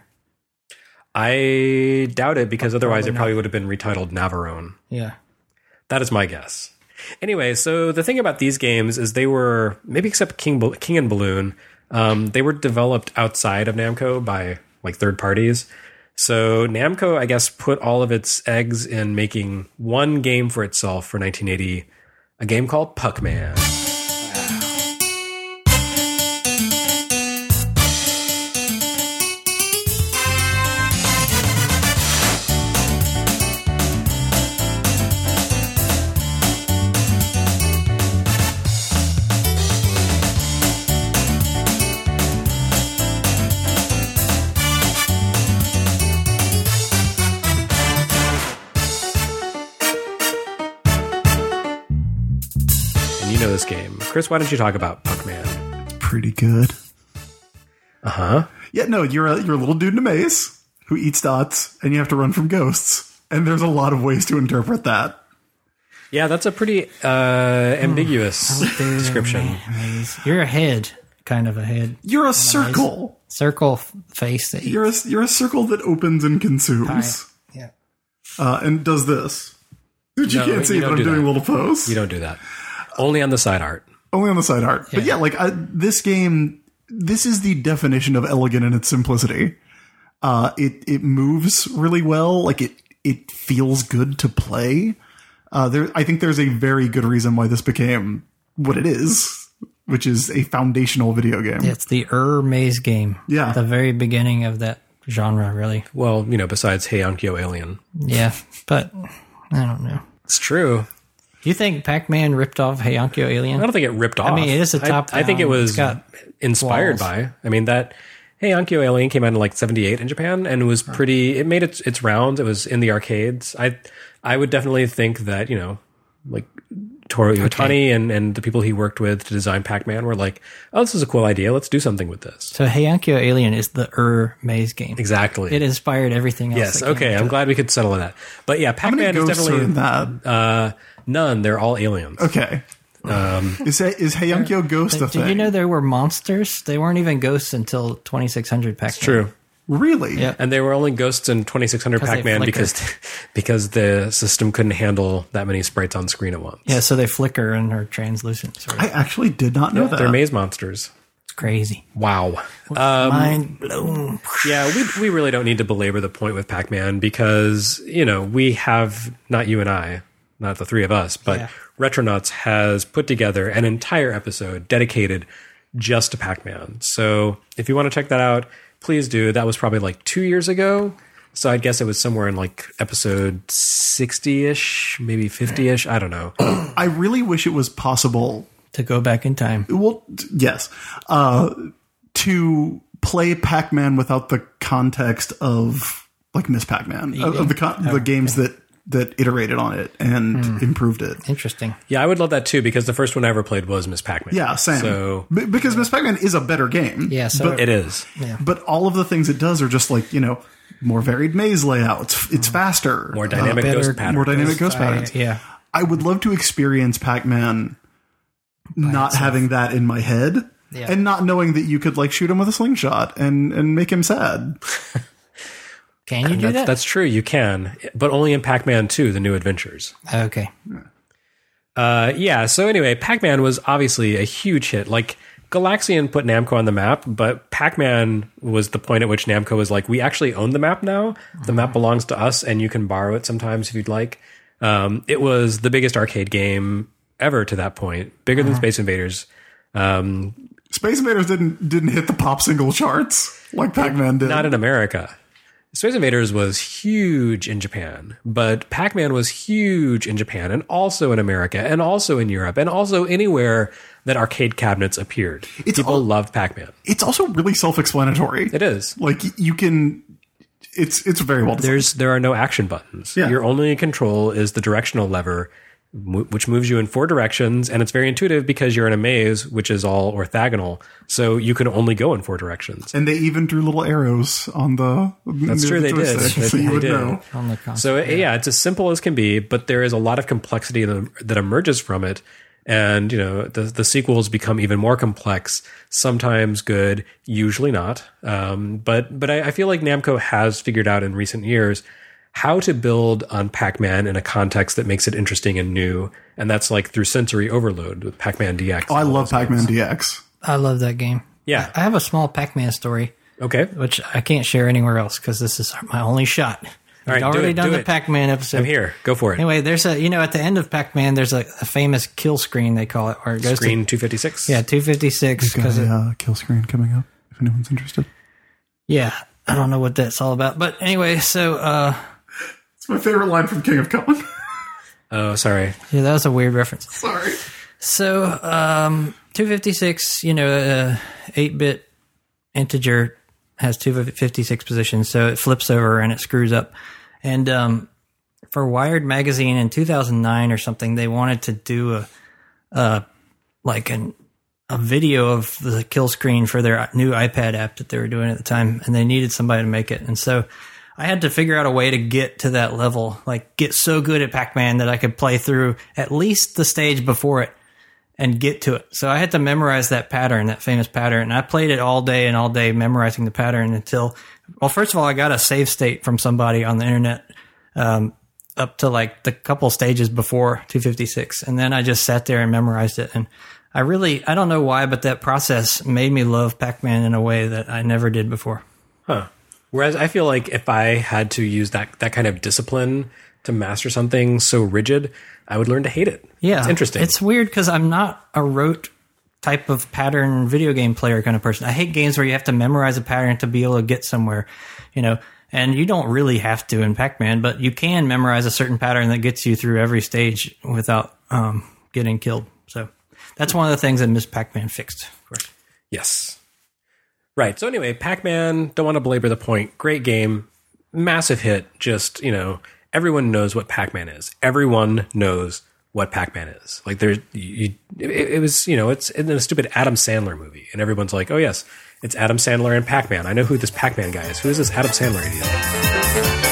I doubt it because otherwise it Probably probably would have been retitled Navarone. Yeah. That is my guess. Anyway, so the thing about these games is they were, maybe except King and Balloon, they were developed outside of Namco by like third parties. So Namco, I guess, put all of its eggs in making one game for itself for 1980, a game called Puckman. This game. Chris, why don't you talk about Puckman? Pretty good. Uh-huh. Yeah, no, you're a little dude in a maze who eats dots, and you have to run from ghosts. And there's a lot of ways to interpret that. Yeah, that's a pretty ambiguous description. You're a head, kind of a head. You're a circle. Circle face that You're a circle that opens and consumes. Yeah. And does this. Dude, you No, can't see, you but don't I'm do doing that. a little pose. You don't do that. Only on the side art. Only on the side art. But yeah, like this game, this is the definition of elegant in its simplicity. It moves really well. Like it feels good to play. I think there's a very good reason why this became what it is, which is a foundational video game. It's the maze game. Yeah. The very beginning of that genre, really. Well, besides Hey Onkyo Alien. Yeah, but I don't know. It's true. You think Pac-Man ripped off Hey Onkyo Alien? I don't think it ripped off. mean, it is a top I think it down. was It's got inspired walls. by. I mean, that Hey Onkyo Alien came out in like 78 in Japan and was pretty. It made its rounds. It was in the arcades. I would definitely think that like Toru Iwatani and the people he worked with to design Pac-Man were like, oh, this is a cool idea. Let's do something with this. So Hey Onkyo Alien is the maze game. Exactly. It inspired everying else. Yes. that came Okay. after I'm glad we could settle on that. But yeah, How many Pac-Man is ghosts are in definitely that? none. They're all aliens. Okay. Is Heyonkyo Ghost a Did thing? you know there were monsters? They weren't even ghosts until 2600 Pac-Man. True. Really? Yeah. And they were only ghosts in 2600 'Cause they Pac-Man flicker. because the system couldn't handle that many sprites on screen at once. Yeah, so they flicker and are translucent. Sort of. I actually did not know that. They're maze monsters. It's crazy. Wow. Mind blown. Yeah, we really don't need to belabor the point with Pac-Man because, we have, not you and I, not the three of us, but Yeah. Retronauts has put together an entire episode dedicated just to Pac-Man. So if you want to check that out, please do. That was probably like 2 years ago. So I guess it was somewhere in like episode 60-ish, maybe 50-ish. I don't know. I really wish it was possible. To go back in time. Well, yes. To play Pac-Man without the context of like Miss Pac-Man, of the games that iterated on it and improved it. Interesting. Yeah, I would love that too, because the first one I ever played was Miss Pac-Man. Yeah, same. So Because Miss Pac-Man is a better game. Yeah, so it is. Yeah. But all of the things it does are just like, more varied maze layouts. It's faster. More dynamic ghost patterns. More dynamic ghost patterns. Yeah. I would love to experience Pac-Man not having that in my head and not knowing that you could like shoot him with a slingshot and make him sad. Can you do that? That's true. You can, but only in Pac-Man 2, The New Adventures. Okay. So anyway, Pac-Man was obviously a huge hit. Like, Galaxian put Namco on the map, but Pac-Man was the point at which Namco was like, we actually own the map now. The map belongs to us, and you can borrow it sometimes if you'd like. It was the biggest arcade game ever to that point, bigger than Space Invaders. Space Invaders didn't hit the pop single charts like Pac-Man did. Not in America. Space Invaders was huge in Japan, but Pac-Man was huge in Japan and also in America and also in Europe and also anywhere that arcade cabinets appeared. People loved Pac-Man. It's also really self-explanatory. It is. Like you can, it's very well designed. There are no action buttons. Yeah. Your only control is the directional lever, which moves you in 4 directions, and it's very intuitive because you're in a maze, which is all orthogonal, so you can only go in 4 directions. And they even drew little arrows on the. That's true, they did. So you would know. On the console. So it's as simple as can be, but there is a lot of complexity that emerges from it, and the sequels become even more complex. Sometimes good, usually not. But I feel like Namco has figured out in recent years how to build on Pac-Man in a context that makes it interesting and new. And that's like through sensory overload with Pac-Man DX. Oh, I love Pac-Man DX. I love that game. Yeah. I have a small Pac-Man story, Okay. which I can't share anywhere else because this is my only shot. All right, I've already done do the it. Pac-Man episode. I'm here. Go for it. Anyway, there's at the end of Pac-Man, there's a famous kill screen, they call it, where it goes Screen 256. to 256. Got a kill screen coming up if anyone's interested. Yeah, I don't know what that's all about, but anyway, so It's my favorite line from King of Kong. Oh, sorry. yeah, that was a weird reference. Sorry. So 256, 8-bit integer has 256 positions, so it flips over and it screws up. And for Wired magazine in 2009 or something, they wanted to do a video of the kill screen for their new iPad app that they were doing at the time, and they needed somebody to make it. And so I had to figure out a way to get to that level, like get so good at Pac-Man that I could play through at least the stage before it and get to it. So I had to memorize that pattern, that famous pattern. And I played it all day memorizing the pattern until, well, first of all, I got a save state from somebody on the internet up to like the couple stages before 256. And then I just sat there and memorized it. And I don't know why, but that process made me love Pac-Man in a way that I never did before. Huh. Whereas I feel like if I had to use that kind of discipline to master something so rigid, I would learn to hate it. Yeah. It's interesting. It's weird because I'm not a rote type of pattern video game player kind of person. I hate games where you have to memorize a pattern to be able to get somewhere, and you don't really have to in Pac-Man, but you can memorize a certain pattern that gets you through every stage without getting killed. So that's one of the things that Miss Pac-Man fixed, of course. Yes. Right. So anyway, Pac-Man, don't want to belabor the point. Great game. Massive hit. Just, everyone knows what Pac-Man is. Everyone knows what Pac-Man is. Like it was, it's in a stupid Adam Sandler movie. And everyone's like, oh yes, it's Adam Sandler and Pac-Man. I know who this Pac-Man guy is. Who is this Adam Sandler idiot?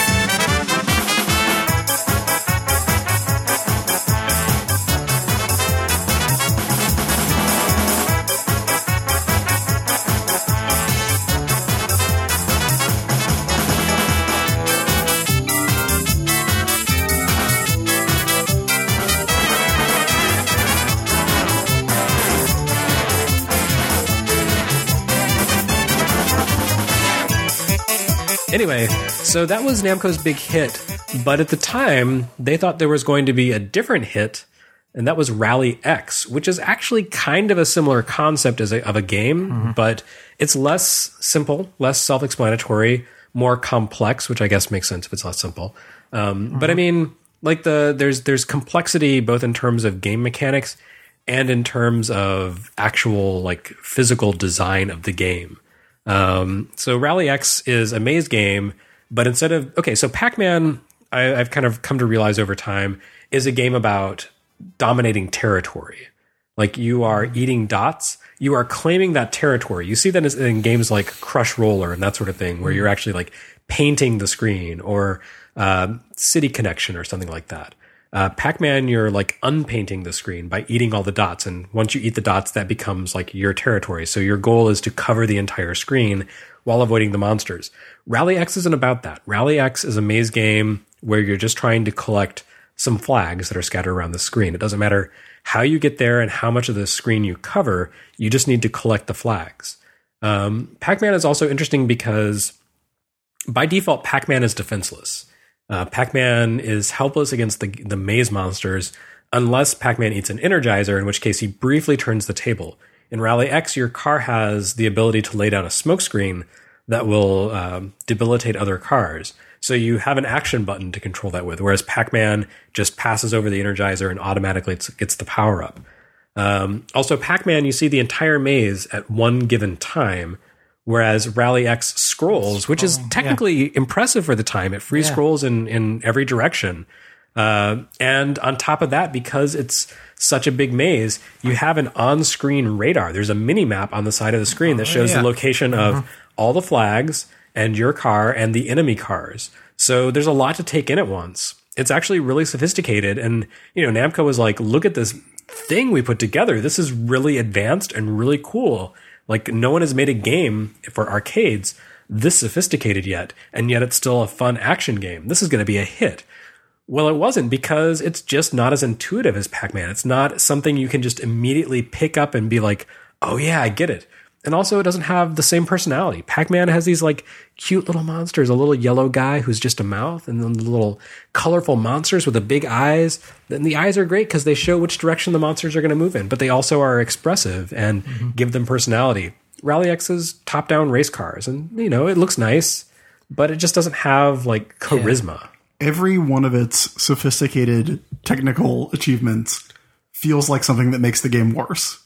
Anyway, so that was Namco's big hit, but at the time, they thought there was going to be a different hit, and that was Rally X, which is actually kind of a similar concept of a game, but it's less simple, less self-explanatory, more complex, which I guess makes sense if it's less simple. But I mean, like there's complexity both in terms of game mechanics and in terms of actual like physical design of the game. So Rally X is a maze game, but instead of so Pac-Man, I've kind of come to realize over time, is a game about dominating territory. Like you are eating dots, you are claiming that territory. You see that in games like Crush Roller and that sort of thing, where you're actually like painting the screen, or City Connection or something like that. Pac-Man, you're like unpainting the screen by eating all the dots. And once you eat the dots, that becomes like your territory. So your goal is to cover the entire screen while avoiding the monsters. Rally X isn't about that. Rally X is a maze game where you're just trying to collect some flags that are scattered around the screen. It doesn't matter how you get there and how much of the screen you cover. You just need to collect the flags. Pac-Man is also interesting because by default, Pac-Man is defenseless. Pac-Man is helpless against the maze monsters unless Pac-Man eats an Energizer, in which case he briefly turns the table. In Rally X, your car has the ability to lay down a smoke screen that will debilitate other cars. So you have an action button to control that with, whereas Pac-Man just passes over the Energizer and automatically gets the power-up. Also, Pac-Man, you see the entire maze at one given time, whereas Rally X scrolls, which is technically impressive for the time. It free scrolls in every direction. And on top of that, because it's such a big maze, you have an on-screen radar. There's a mini-map on the side of the screen that shows the location of all the flags and your car and the enemy cars. So there's a lot to take in at once. It's actually really sophisticated. And, Namco was like, look at this thing we put together. This is really advanced and really cool. Like, no one has made a game for arcades this sophisticated yet, and yet it's still a fun action game. This is going to be a hit. Well, it wasn't, because it's just not as intuitive as Pac-Man. It's not something you can just immediately pick up and be like, oh yeah, I get it. And also, it doesn't have the same personality. Pac-Man has these like cute little monsters, a little yellow guy who's just a mouth, and then the little colorful monsters with the big eyes. And the eyes are great because they show which direction the monsters are going to move in, but they also are expressive and give them personality. Rally X is top-down race cars, and it looks nice, but it just doesn't have like charisma. Every one of its sophisticated technical achievements feels like something that makes the game worse.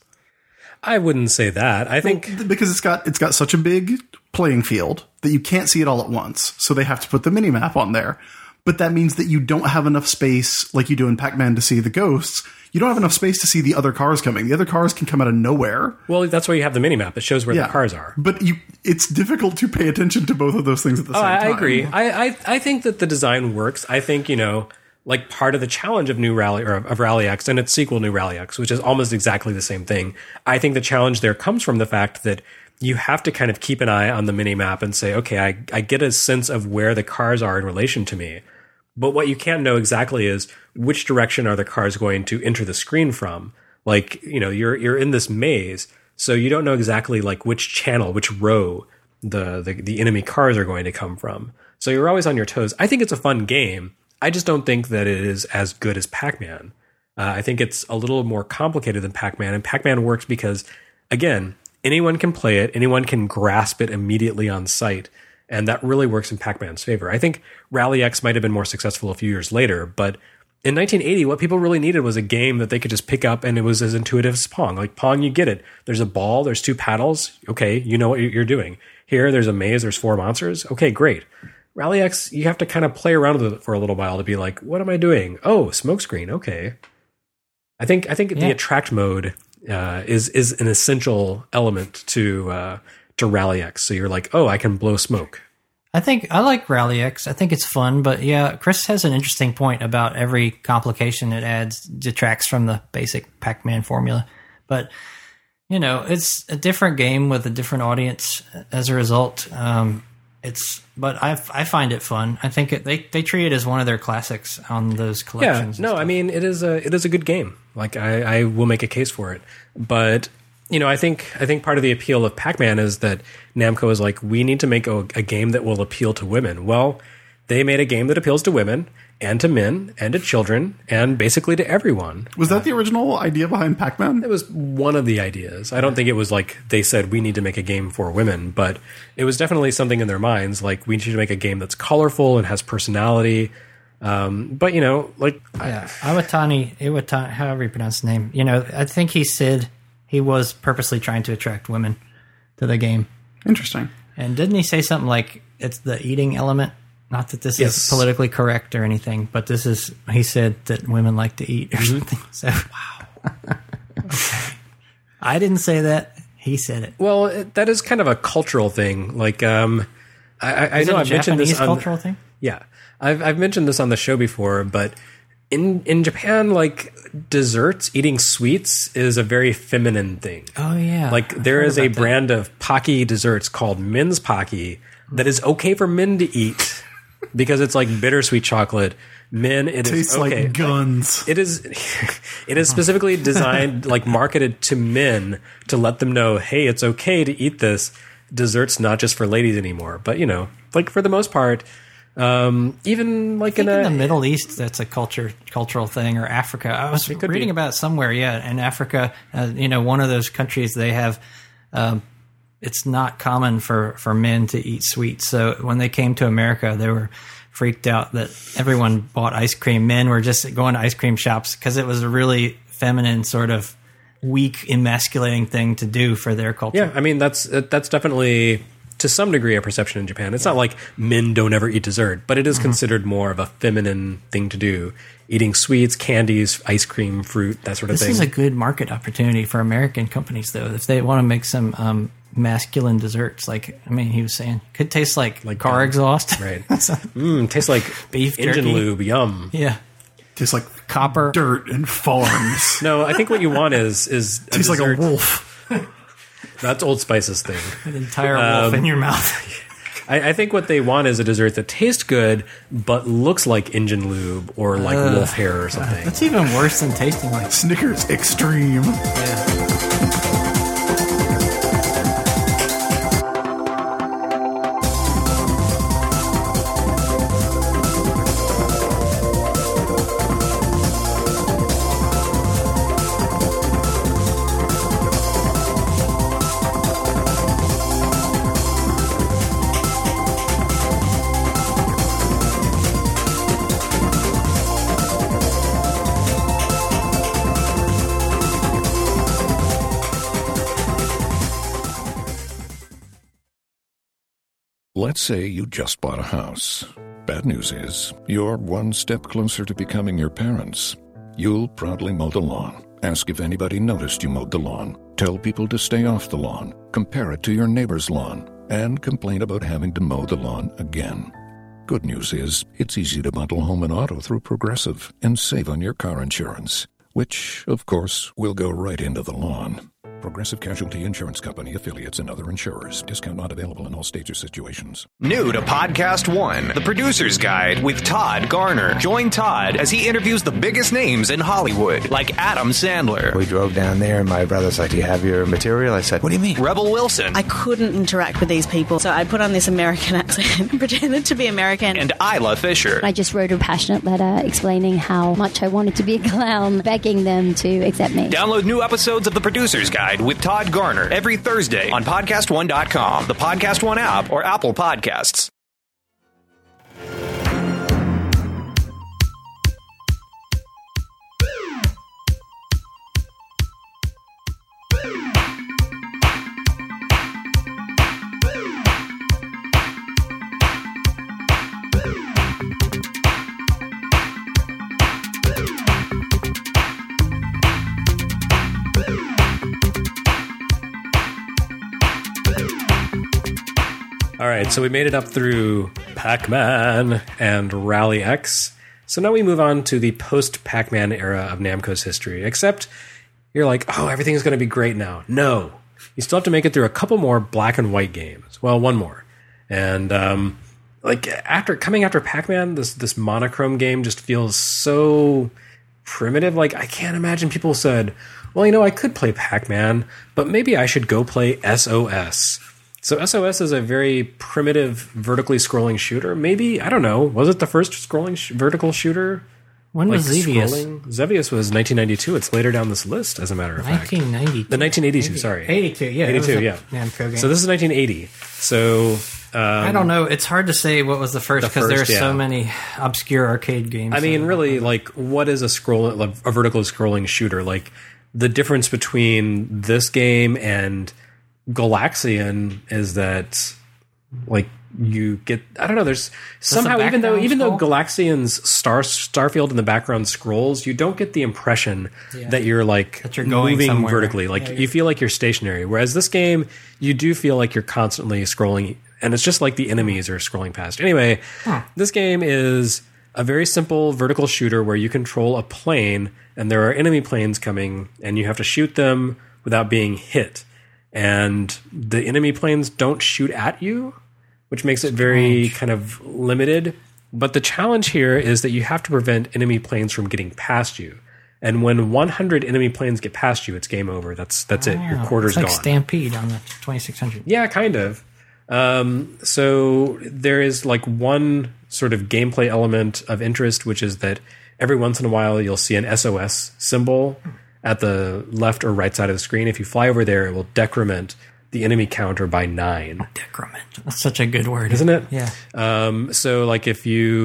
I wouldn't say that. I think because it's got such a big playing field that you can't see it all at once. So they have to put the mini map on there. But that means that you don't have enough space, like you do in Pac-Man, to see the ghosts. You don't have enough space to see the other cars coming. The other cars can come out of nowhere. Well, that's why you have the mini map. It shows where the cars are. But it's difficult to pay attention to both of those things at the same time. I agree. I think that the design works. I think, like part of the challenge of of Rally X and its sequel, New Rally X, which is almost exactly the same thing. I think the challenge there comes from the fact that you have to kind of keep an eye on the mini map and say, okay, I get a sense of where the cars are in relation to me. But what you can't know exactly is which direction are the cars going to enter the screen from. Like, you're in this maze, so you don't know exactly like which channel, which row the enemy cars are going to come from. So you're always on your toes. I think it's a fun game. I just don't think that it is as good as Pac-Man. I think it's a little more complicated than Pac-Man, and Pac-Man works because, again, anyone can play it, anyone can grasp it immediately on sight, and that really works in Pac-Man's favor. I think Rally X might have been more successful a few years later, but in 1980, what people really needed was a game that they could just pick up, and it was as intuitive as Pong. Like Pong, you get it. There's a ball, there's two paddles. Okay, you know what you're doing. Here, there's a maze, there's 4 monsters. Okay, great. Rally X, you have to kind of play around with it for a little while to be like, what am I doing? Oh, smokescreen. Okay. I think the attract mode is an essential element to Rally X. So you're like, oh, I can blow smoke. I like Rally X. I think it's fun, but yeah, Chris has an interesting point about every complication it adds detracts from the basic Pac-Man formula. But it's a different game with a different audience as a result. But I find it fun. I think they treat it as one of their classics on those collections. Yeah, no, I mean it is a good game. Like I will make a case for it. But I think part of the appeal of Pac-Man is that Namco is like, we need to make a game that will appeal to women. Well, they made a game that appeals to women and to men and to children and basically to everyone. Was that the original idea behind Pac-Man? It was one of the ideas. I don't think it was like they said we need to make a game for women, but it was definitely something in their minds. Like, we need to make a game that's colorful and has personality. But Iwatani, however you pronounce the name, I think he said he was purposely trying to attract women to the game. Interesting. And didn't he say something like it's the eating element? Not that this Yes. is politically correct or anything, but this is, he said that women like to eat or something. So, wow. Okay. I didn't say that. He said it. Well, that is kind of a cultural thing. Like, I know I've mentioned this on cultural thing. Yeah, I've mentioned this on the show before, but in Japan, like desserts, eating sweets is a very feminine thing. Oh yeah, Like there is a brand of Pocky desserts called Men's Pocky that is okay for men to eat because it's like bittersweet chocolate. Men, it Tastes is okay. like guns. It is specifically designed, like marketed to men to let them know, hey, it's okay to eat this. Dessert's not just for ladies anymore. But like for the most part, even like in the Middle East, that's a cultural thing, or Africa. I was reading about it somewhere. Yeah, in Africa, one of those countries, they have. It's not common for men to eat sweets. So when they came to America, they were freaked out that everyone bought ice cream. Men were just going to ice cream shops because it was a really feminine, sort of weak, emasculating thing to do for their culture. Yeah, I mean that's definitely to some degree a perception in Japan. It's not like men don't ever eat dessert, but it is considered more of a feminine thing to do. Eating sweets, candies, ice cream, fruit, that sort of thing. This is a good market opportunity for American companies, though, if they want to make some masculine desserts. Like, I mean, he was saying, could taste like car exhaust. Right. Tastes like beef engine jerky. lube. Yum. Yeah. Tastes like Copper. dirt and farms. No, I think what you want is Tastes like a wolf. That's Old Spice's thing. An entire wolf in your mouth. I think what they want is a dessert that tastes good but looks like engine lube or like wolf hair or something. That's even worse than tasting like. Snickers Extreme. Yeah. Let's say you just bought a house. Bad news is, you're one step closer to becoming your parents. You'll proudly mow the lawn, ask if anybody noticed you mowed the lawn, tell people to stay off the lawn, compare it to your neighbor's lawn, and complain about having to mow the lawn again. Good news is, it's easy to bundle home and auto through Progressive and save on your car insurance, which, of course, will go right into the lawn. Progressive Casualty Insurance Company, affiliates, and other insurers. Discount not available in all states or situations. New to Podcast One, The Producer's Guide with Todd Garner. Join Todd as he interviews the biggest names in Hollywood, like Adam Sandler. We drove down there, and my brother's like, do you have your material? I said, what do you mean? Rebel Wilson. I couldn't interact with these people, so I put on this American accent and pretended to be American. And Isla Fisher. I just wrote a passionate letter explaining how much I wanted to be a clown, begging them to accept me. Download new episodes of The Producer's Guide with Todd Garner every Thursday on PodcastOne.com, the Podcast One app, or Apple Podcasts. All right, so we made it up through Pac-Man and Rally X. So now we move on to the post-Pac-Man era of Namco's history. Except you're like, oh, everything's going to be great now. No. You still have to make it through a couple more black and white games. Well, one more. And coming after Pac-Man, this monochrome game just feels so primitive. Like, I can't imagine people said, well, I could play Pac-Man, but maybe I should go play SOS. So SOS is a very primitive, vertically scrolling shooter. Maybe, I don't know, was it the first scrolling vertical shooter? When was Xevious? Xevious was 1992. It's later down this list, as a matter of fact. 1992. The 1982, sorry. 82, yeah. 82, yeah. Namco game. So this is 1980. So I don't know. It's hard to say what was the first because there are so many obscure arcade games. I mean, really, like, what is a vertically scrolling shooter? Like, the difference between this game and Galaxian is that like you get, I don't know, there's somehow, even though Galaxian's Starfield in the background scrolls, you don't get the impression that you're like that you're going moving somewhere. vertically. Like you feel like you're stationary. Whereas this game, you do feel like you're constantly scrolling, and it's just like the enemies are scrolling past. Anyway, this game is a very simple vertical shooter where you control a plane, and there are enemy planes coming, and you have to shoot them without being hit. And the enemy planes don't shoot at you, which makes it very kind of limited. But the challenge here is that you have to prevent enemy planes from getting past you. And when 100 enemy planes get past you, it's game over. That's it. Your quarter's it's like gone. Stampede on the 2600. Yeah, kind of. So there is like one sort of gameplay element of interest, which is that every once in a while you'll see an SOS symbol at the left or right side of the screen. If you fly over there, it will decrement the enemy counter by 9. Decrement. That's such a good word. Isn't it? Yeah. So like as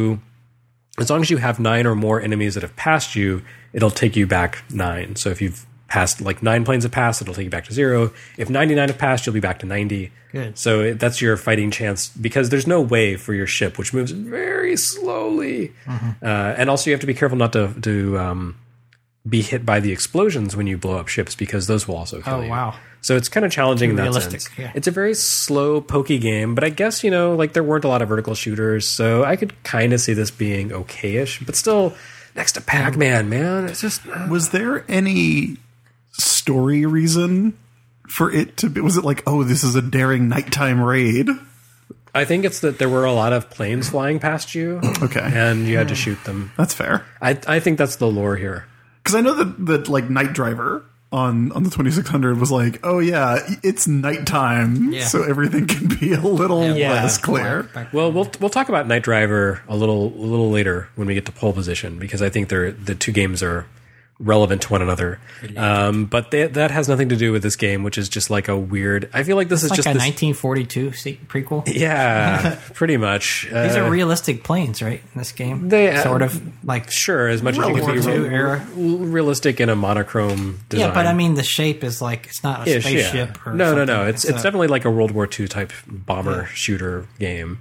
long as you have 9 or more enemies that have passed you, it'll take you back 9. So if you've passed, like 9 planes have passed, it'll take you back to 0. If 99 have passed, you'll be back to 90. Good. So that's your fighting chance, because there's no way for your ship, which moves very slowly. And also you have to be careful not to be hit by the explosions when you blow up ships, because those will also kill you. Oh, wow. So it's kind of challenging in that realistic, sense. yeah. It's a very slow, pokey game, but I guess, like there weren't a lot of vertical shooters, so I could kind of see this being okay-ish, but still, next to Pac-Man, man, it's just... Was there any story reason for it to be... Was it like, oh, this is a daring nighttime raid? I think it's that there were a lot of planes flying past you. Okay. And you had to shoot them. That's fair. I think that's the lore here. Because I know that like Night Driver on the 2600 was like, oh yeah, it's nighttime, so everything can be a little less clear. Well, we'll talk about Night Driver a little later when we get to pole position, because I think the two games are relevant to one another. But that has nothing to do with this game, which is just like a weird... I feel like this is like just a this, 1942 prequel. Yeah, pretty much. These are realistic planes, right? In this game, they sort of like sure, as much as you can be era. realistic in a monochrome design. Yeah, but I mean the shape is like it's not a spaceship. Yeah. No. It's definitely like a World War II type bomber shooter game.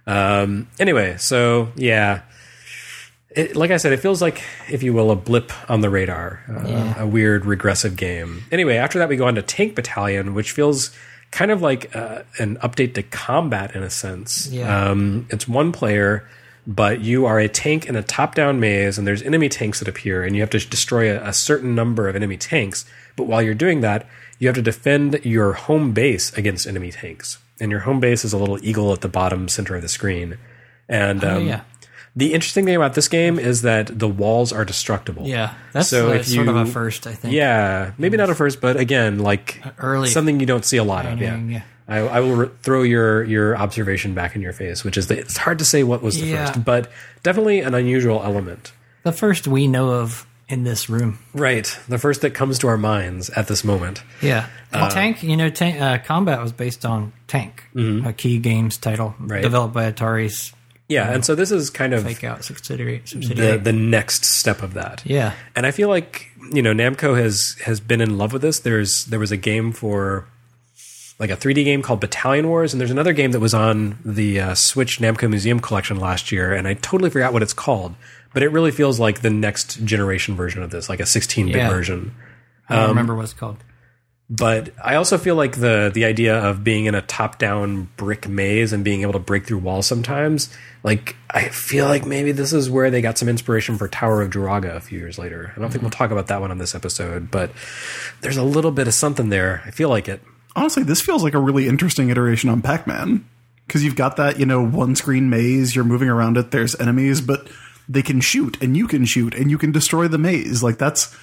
Anyway, so yeah. Like I said, it feels like, if you will, a blip on the radar, a weird regressive game. Anyway, after that we go on to Tank Battalion, which feels kind of like an update to Combat in a sense. Yeah. It's one player, but you are a tank in a top-down maze, and there's enemy tanks that appear, and you have to destroy a certain number of enemy tanks. But while you're doing that, you have to defend your home base against enemy tanks. And your home base is a little eagle at the bottom center of the screen. And the interesting thing about this game is that the walls are destructible. Yeah, that's sort of a first, I think. Yeah, maybe not a first, but again, like early something you don't see a lot of. Yeah. I will throw your observation back in your face, which is that it's hard to say what was the first, but definitely an unusual element. The first we know of in this room. Right, the first that comes to our minds at this moment. Yeah, Tank. Combat was based on Tank, a Key Games title developed by Atari's. Yeah, and so this is kind of fake out subsidiary. The next step of that. Yeah, and I feel like Namco has been in love with this. There was a game for like a 3D game called Battalion Wars, and there's another game that was on the Switch Namco Museum Collection last year, and I totally forgot what it's called, but it really feels like the next generation version of this, like a 16-bit version. I don't remember what it's called. But I also feel like the idea of being in a top-down brick maze and being able to break through walls sometimes, like I feel like maybe this is where they got some inspiration for Tower of Druaga a few years later. I don't think we'll talk about that one on this episode, but there's a little bit of something there. I feel like it. Honestly, this feels like a really interesting iteration on Pac-Man, because you've got that, one-screen maze, you're moving around it, there's enemies, but they can shoot, and you can destroy the maze. Like that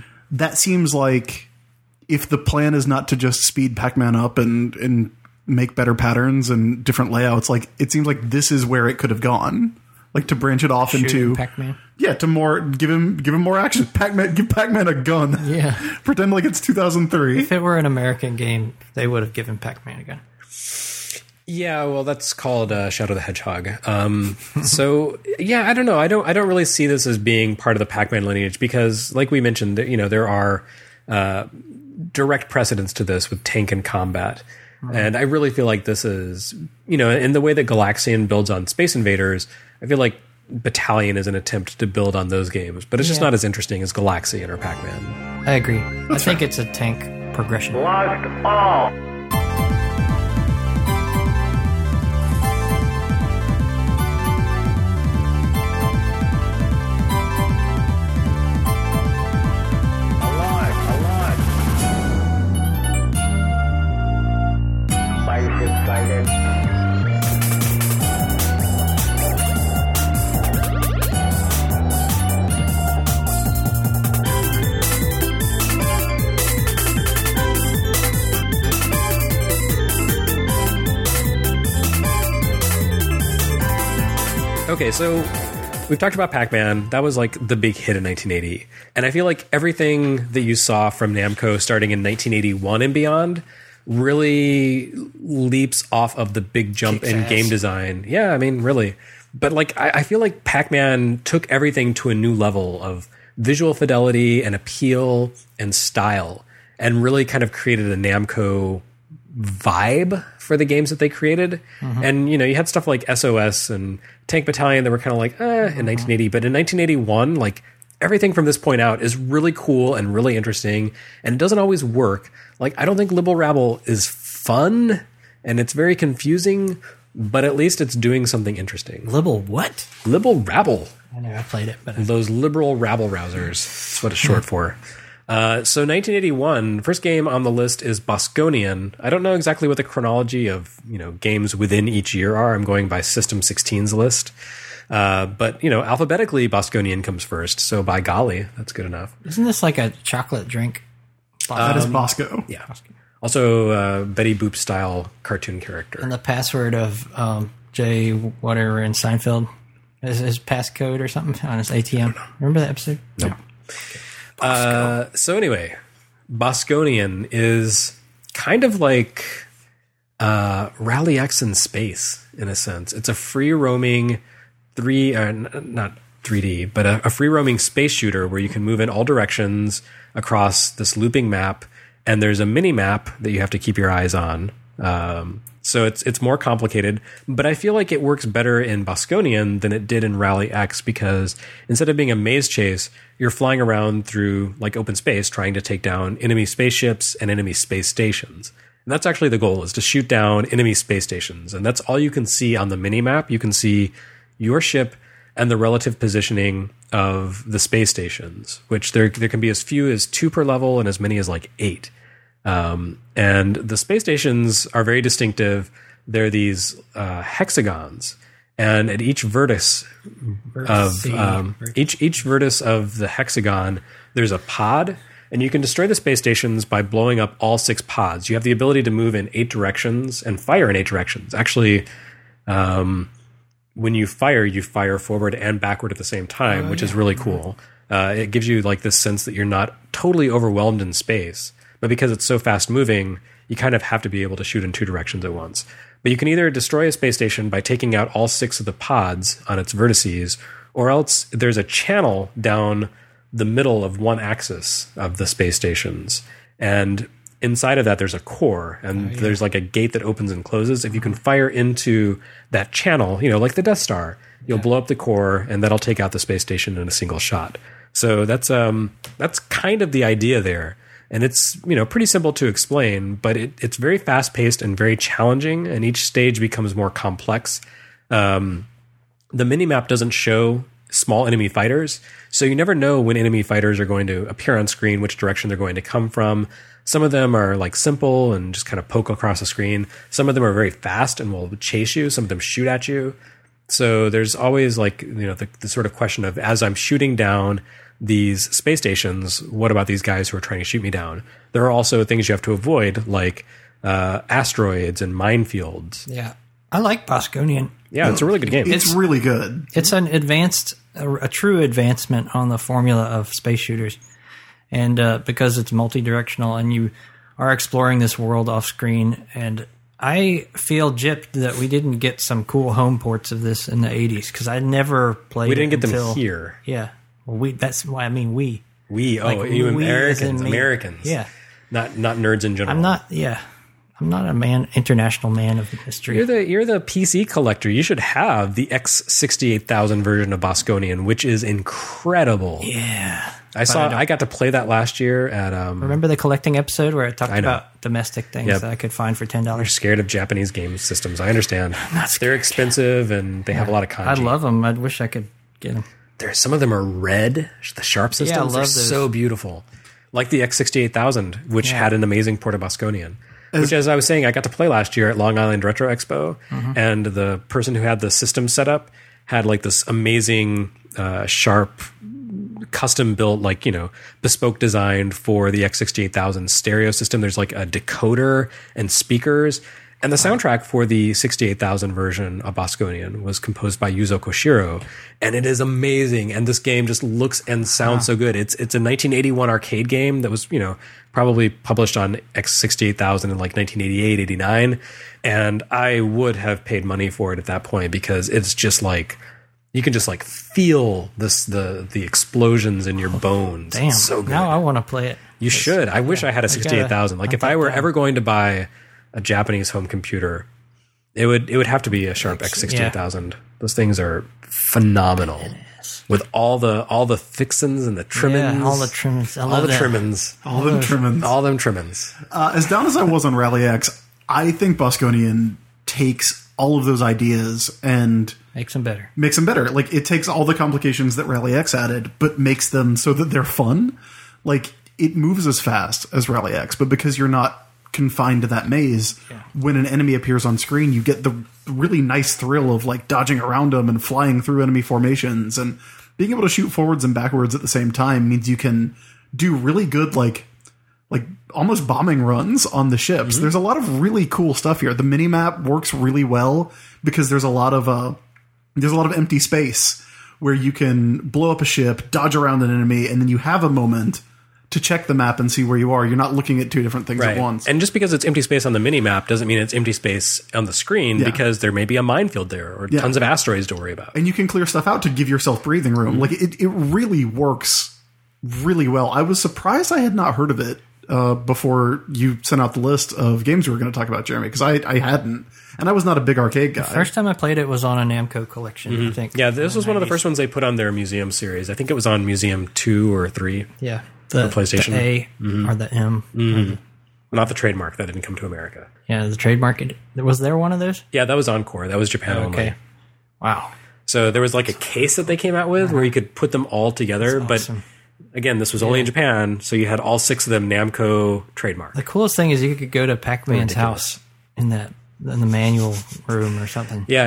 seems like... If the plan is not to just speed Pac-Man up and make better patterns and different layouts, like it seems like this is where it could have gone, like to branch it off into Pac-Man. Yeah, to more give him more action. Give Pac-Man a gun. Yeah, pretend like it's 2003. If it were an American game, they would have given Pac-Man a gun. Yeah, well, that's called Shadow the Hedgehog. So yeah, I don't know. I don't really see this as being part of the Pac-Man lineage, because, like we mentioned, there are direct precedence to this with tank and combat. And I really feel like this is, in the way that Galaxian builds on Space Invaders, I feel like Battalion is an attempt to build on those games, but it's just not as interesting as Galaxian or Pac-Man. I agree. I think it's a tank progression. Lost all. Okay, so we've talked about Pac-Man. That was like the big hit in 1980. And I feel like everything that you saw from Namco starting in 1981 and beyond really leaps off of the big jump in game design. Yeah, I mean, really. But like, I feel like Pac-Man took everything to a new level of visual fidelity and appeal and style, and really kind of created a Namco vibe for the games that they created. And you had stuff like SOS and Tank Battalion that were kind of like in 1980, but in 1981, like everything from this point out is really cool and really interesting, and it doesn't always work. Like, I don't think Libble Rabble is fun, and it's very confusing, but at least it's doing something interesting. Libble what? Libble Rabble. I never played it, but those liberal rabble rousers. That's what it's short for. So 1981, first game on the list is Bosconian. I don't know exactly what the chronology of, games within each year are. I'm going by System 16's list. But, alphabetically, Bosconian comes first. So by golly, that's good enough. Isn't this like a chocolate drink? That is Bosco. Yeah. Also, Betty Boop style cartoon character. And the password of Jay whatever in Seinfeld is his passcode or something on his ATM. Remember that episode? Nope. So anyway, Bosconian is kind of like Rally X in space, in a sense. It's a free-roaming not 3D, but a free-roaming space shooter where you can move in all directions across this looping map, and there's a mini-map that you have to keep your eyes on. So it's more complicated, but I feel like it works better in Bosconian than it did in Rally X, because instead of being a maze chase, you're flying around through like open space trying to take down enemy spaceships and enemy space stations. And that's actually the goal, is to shoot down enemy space stations. And that's all you can see on the mini-map. You can see your ship and the relative positioning of the space stations, which there can be as few as 2 per level and as many as like 8. And the space stations are very distinctive. They're these hexagons, and at each vertex of each vertex of the hexagon, there's a pod, and you can destroy the space stations by blowing up all 6 pods. You have the ability to move in 8 directions and fire in 8 directions. Actually, when you fire forward and backward at the same time, which is really cool. It gives you like this sense that you're not totally overwhelmed in space. But because it's so fast moving, you kind of have to be able to shoot in 2 directions at once. But you can either destroy a space station by taking out all 6 of the pods on its vertices, or else there's a channel down the middle of one axis of the space stations. And inside of that, there's a core, and there's like a gate that opens and closes. If you can fire into that channel, like the Death Star, you'll blow up the core, and that'll take out the space station in a single shot. So that's kind of the idea there. And it's, pretty simple to explain, but it's very fast-paced and very challenging, and each stage becomes more complex. The minimap doesn't show small enemy fighters, so you never know when enemy fighters are going to appear on screen, which direction they're going to come from. Some of them are like simple and just kind of poke across the screen. Some of them are very fast and will chase you. Some of them shoot at you. So there's always like, the sort of question of, as I'm shooting down these space stations, what about these guys who are trying to shoot me down? There are also things you have to avoid, like asteroids and minefields. Yeah. I like Bosconian. Yeah, it's a really good game. It's really good. It's an a true advancement on the formula of space shooters. And because it's multi-directional and you are exploring this world off screen. And I feel gypped that we didn't get some cool home ports of this in the 80s, because I never played it. We didn't get them here. Yeah. Well, that's why I mean we. We, like, you Americans. Yeah. not nerds in general. I'm not a international man of history. You're the PC collector. You should have the X68000 version of Bosconian, which is incredible. Yeah. I got to play that last year at remember the collecting episode where I talked about domestic things that I could find for $10? You're scared of Japanese game systems. I understand. They're expensive and they have a lot of kanji. I love them. I wish I could get them. Some of them are red. The Sharp systems I love are those. so beautiful. Like the X68000, which had an amazing port of Bosconian. Which, as I was saying, I got to play last year at Long Island Retro Expo, and the person who had the system set up had like this amazing Sharp custom built, like, bespoke designed for the X68000 stereo system. There's like a decoder and speakers. And the soundtrack for the 68000 version of Bosconian was composed by Yuzo Koshiro, and it is amazing. And this game just looks and sounds so good. It's a 1981 arcade game that was, probably published on X68000 in like 1988, 89. And I would have paid money for it at that point because it's just like, you can just like feel the explosions in your bones. Damn. It's so good. Now I want to play it. You should. I wish I had a 68000. Like if I were ever going to buy a Japanese home computer, it would have to be a Sharp X68000. Those things are phenomenal. With all the fixins and the trimmings. Yeah, all the trimmings. All them trimmings. As down as I was on Rally X, I think Bosconian takes all of those ideas and makes them better. Like, it takes all the complications that Rally X added, but makes them so that they're fun. Like, it moves as fast as Rally X, but because you're not confined to that maze, when an enemy appears on screen, you get the really nice thrill of like dodging around them and flying through enemy formations, and being able to shoot forwards and backwards at the same time means you can do really good like almost bombing runs on the ships. There's a lot of really cool stuff here. The minimap works really well because there's a lot of empty space where you can blow up a ship, dodge around an enemy, and then you have a moment to check the map and see where you are. You're not looking at two different things at once. And just because it's empty space on the mini-map doesn't mean it's empty space on the screen, because there may be a minefield there or tons of asteroids to worry about. And you can clear stuff out to give yourself breathing room. Like, it really works really well. I was surprised I had not heard of it before you sent out the list of games we were going to talk about, Jeremy, because I hadn't. And I was not a big arcade guy. The first time I played it was on a Namco collection, I think. Yeah, this was one of the first ones they put on their museum series. I think it was on Museum 2 or 3. Yeah. The PlayStation. The A or the M. Not the trademark. That didn't come to America. Yeah, the trademark. Was there one of those? Yeah, that was Encore. That was Japan only. Wow. So there was like a case that they came out with where you could put them all together. But again, this was only in Japan, so you had all 6 of them Namco trademark. The coolest thing is you could go to Pac-Man's house in the manual room or something. Yeah.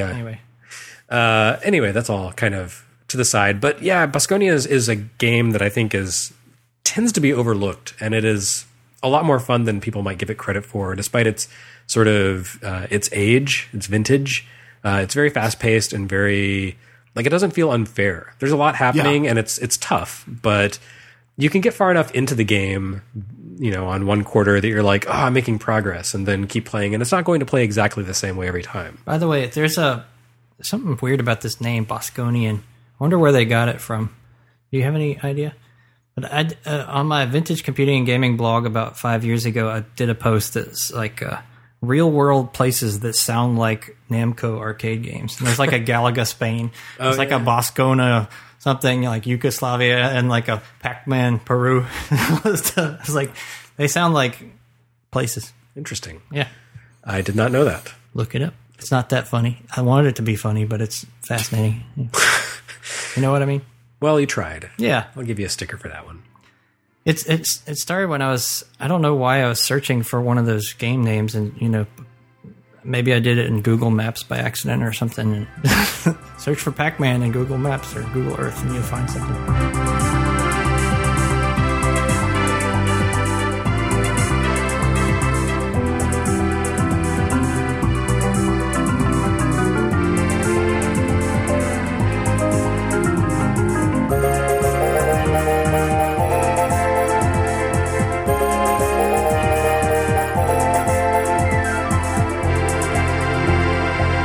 Anyway, That's all kind of to the side. But yeah, Bosconia is a game that I think tends to be overlooked, and it is a lot more fun than people might give it credit for, despite its sort of its age, its vintage. It's very fast paced and very it doesn't feel unfair. There's a lot happening, and it's tough, but you can get far enough into the game, on one quarter that you're like, I'm making progress, and then keep playing, and it's not going to play exactly the same way every time. By the way, there's something weird about this name, Bosconian. I wonder where they got it from. Do you have any idea? But on my vintage computing and gaming blog about 5 years ago, I did a post that's like real world places that sound like Namco arcade games. And there's like a Galaga, Spain. There's like a Boscona something, like Yugoslavia, and like a Pac-Man, Peru. It's like, they sound like places. Interesting. Yeah. I did not know that. Look it up. It's not that funny. I wanted it to be funny, but it's fascinating. You know what I mean? Well, you tried. Yeah. I'll give you a sticker for that one. It started when I don't know why I was searching for one of those game names, and maybe I did it in Google Maps by accident or something. Search for Pac-Man in Google Maps or Google Earth and you'll find something.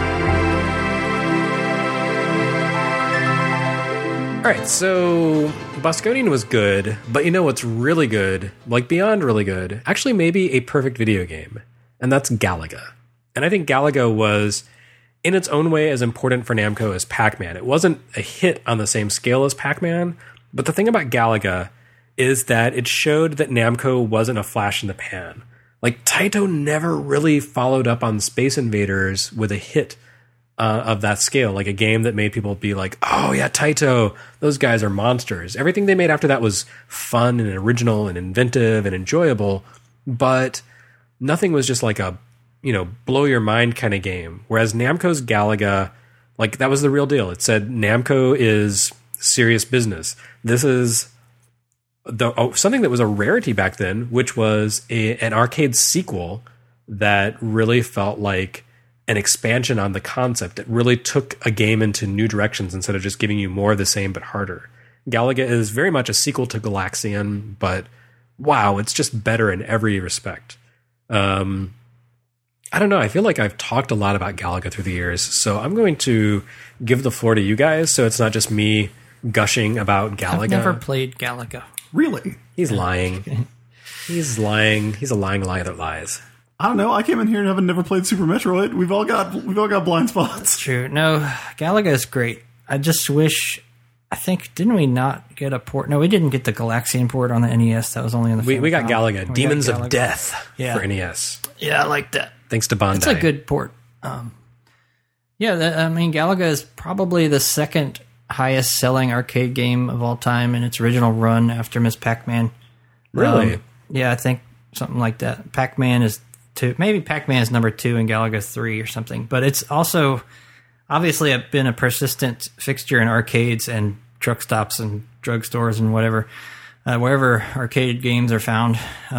All right, so Bosconian was good, but you know what's really good, like beyond really good, actually maybe a perfect video game, and that's Galaga. And I think Galaga was, in its own way, as important for Namco as Pac-Man. It wasn't a hit on the same scale as Pac-Man, but the thing about Galaga is that it showed that Namco wasn't a flash in the pan. Like, Taito never really followed up on Space Invaders with a hit of that scale, like a game that made people be like, oh yeah, Taito, those guys are monsters. Everything they made after that was fun and original and inventive and enjoyable, but nothing was just like a, blow your mind kind of game. Whereas Namco's Galaga, like, that was the real deal. It said Namco is serious business. This is something that was a rarity back then, which was an arcade sequel that really felt like an expansion on the concept. It really took a game into new directions instead of just giving you more of the same but harder. Galaga is very much a sequel to Galaxian, but wow, it's just better in every respect. I don't know. I feel like I've talked a lot about Galaga through the years, so I'm going to give the floor to you guys so it's not just me gushing about Galaga. I've never played Galaga. Really? He's lying. He's lying. He's a lying liar that lies. I don't know. I came in here and haven't never played Super Metroid. We've all got blind spots. True. No, Galaga is great. I just wish. I think, didn't we not get a port? No, we didn't get the Galaxian port on the NES. That was only on the Famicom. We got Galaga, Demons got Galaga. of Death for NES. Yeah, I like that. Thanks to Bandai. It's a good port. Galaga is probably the second highest selling arcade game of all time in its original run after Miss Pac-Man. Really? Yeah, I think something like that. Pac-Man is 2. Maybe Pac-Man is number 2 and Galaga 3 or something. But it's also obviously been a persistent fixture in arcades and truck stops and drugstores and whatever, wherever arcade games are found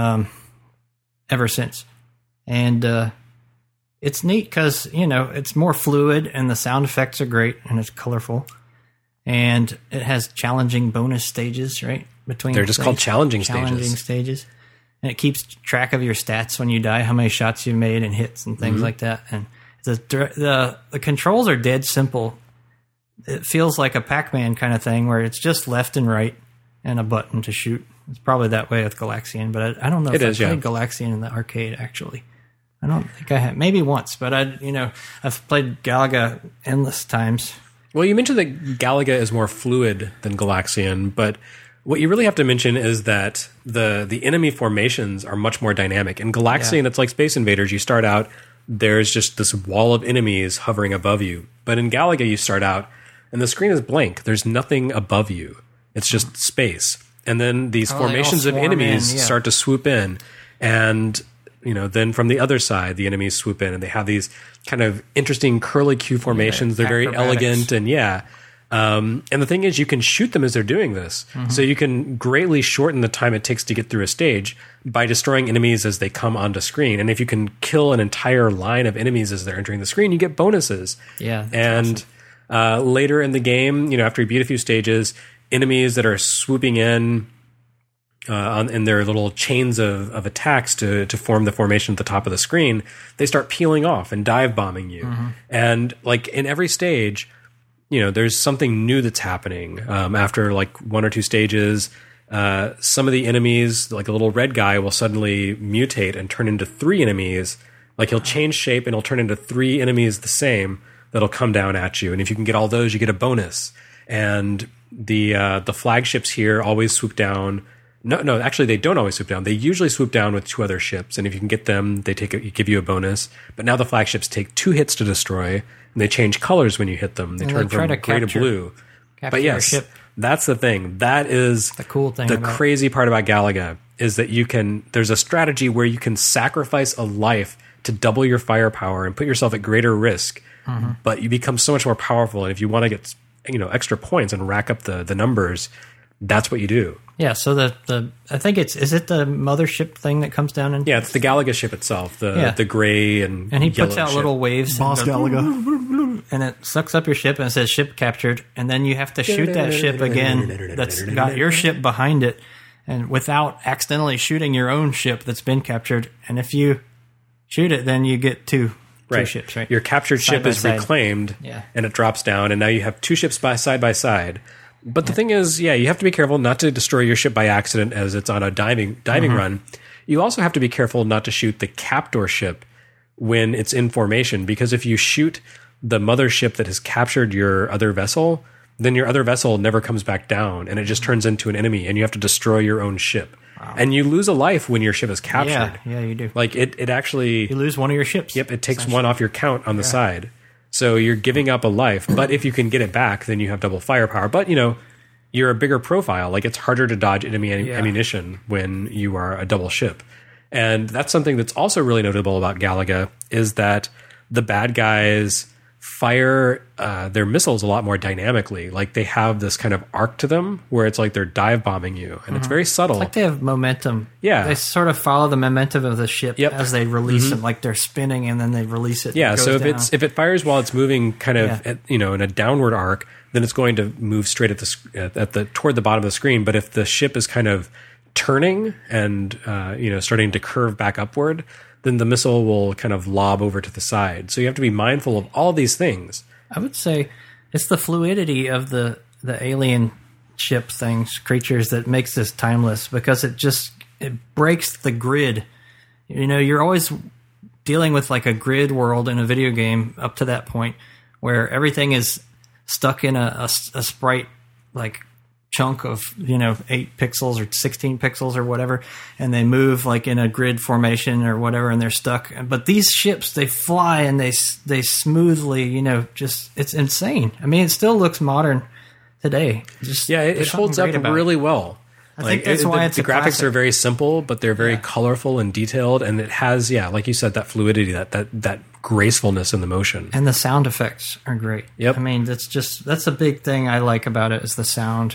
ever since. And it's neat because, it's more fluid and the sound effects are great and it's colorful. And it has challenging bonus stages, right? They're just called challenging stages. And it keeps track of your stats when you die, how many shots you made and hits and things like that. And the controls are dead simple. It feels like a Pac-Man kind of thing where it's just left and right and a button to shoot. It's probably that way with Galaxian, but I don't know if I played Galaxian in the arcade, actually. I don't think I have. Maybe once, but I've played Galaga endless times. Well, you mentioned that Galaga is more fluid than Galaxian, but what you really have to mention is that the enemy formations are much more dynamic. In Galaxian, it's like Space Invaders. You start out, there's just this wall of enemies hovering above you. But in Galaga, you start out, and the screen is blank. There's nothing above you. It's just space. And then these formations of enemies start to swoop in. And, then from the other side, the enemies swoop in. And they have these kind of interesting curly-Q formations. They're very elegant. And and the thing is, you can shoot them as they're doing this. So you can greatly shorten the time it takes to get through a stage by destroying enemies as they come onto screen. And if you can kill an entire line of enemies as they're entering the screen, you get bonuses. Yeah. And later in the game, after you beat a few stages, enemies that are swooping in in their little chains of attacks to form the formation at the top of the screen, they start peeling off and dive bombing you. And like in every stage, there's something new that's happening. After like 1 or 2 stages, some of the enemies, like a little red guy, will suddenly mutate and turn into 3 enemies. Like he'll change shape and he'll turn into 3 enemies the same that'll come down at you. And if you can get all those, you get a bonus. And the flagships here always swoop down. No, actually they don't always swoop down. They usually swoop down with 2 other ships. And if you can get them, they give you a bonus. But now the flagships take 2 hits to destroy. And they change colors when you hit them. They turn from gray to blue. But yes, that's the thing. That is the cool thing. The crazy part about Galaga is that there's a strategy where you can sacrifice a life to double your firepower and put yourself at greater risk. But you become so much more powerful. And if you want to get extra points and rack up the numbers, that's what you do. Yeah, so I think is it the mothership thing that comes down? Yeah, it's the Galaga ship itself, the gray and he puts out ship. little waves. Boss Galaga. And it sucks up your ship and it says ship captured. And then you have to shoot that ship again that's got your ship behind it and without accidentally shooting your own ship that's been captured. And if you shoot it, then you get two ships, right? Your captured ship is reclaimed Yeah. and it drops down. And now you have 2 ships side by side. But the thing is, you have to be careful not to destroy your ship by accident as it's on a diving run. You also have to be careful not to shoot the captor ship when it's in formation, because if you shoot the mothership that has captured your other vessel, then your other vessel never comes back down, and it just turns into an enemy, and you have to destroy your own ship. Wow. And you lose a life when your ship is captured. Yeah, you do. Like it actually... You lose one of your ships. Yep, it takes one off your count on the side. So you're giving up a life, but if you can get it back, then you have double firepower. But, you're a bigger profile. Like, it's harder to dodge enemy ammunition when you are a double ship. And that's something that's also really notable about Galaga, is that the bad guys fire their missiles a lot more dynamically. Like, they have this kind of arc to them where it's like they're dive bombing you, and it's very subtle. It's like they have momentum. Yeah. They sort of follow the momentum of the ship as they release it, like they're spinning and then they release it. Yeah, so down. if it fires while it's moving kind of at, in a downward arc, then it's going to move straight toward the bottom of the screen. But if the ship is kind of turning and starting to curve back upward, then the missile will kind of lob over to the side. So you have to be mindful of all these things. I would say it's the fluidity of the alien ship creatures that makes this timeless, because it breaks the grid. You're always dealing with like a grid world in a video game up to that point where everything is stuck in a sprite like chunk of 8 pixels or 16 pixels or whatever, and they move like in a grid formation or whatever, and they're stuck. But these ships, they fly and they smoothly, it's insane. I mean, it still looks modern today. It holds up really well. I think that's why the graphics are very simple, but they're very colorful and detailed, and it has, like you said, that fluidity, that gracefulness in the motion. And the sound effects are great. Yep. I mean, that's a big thing I like about it, is the sound,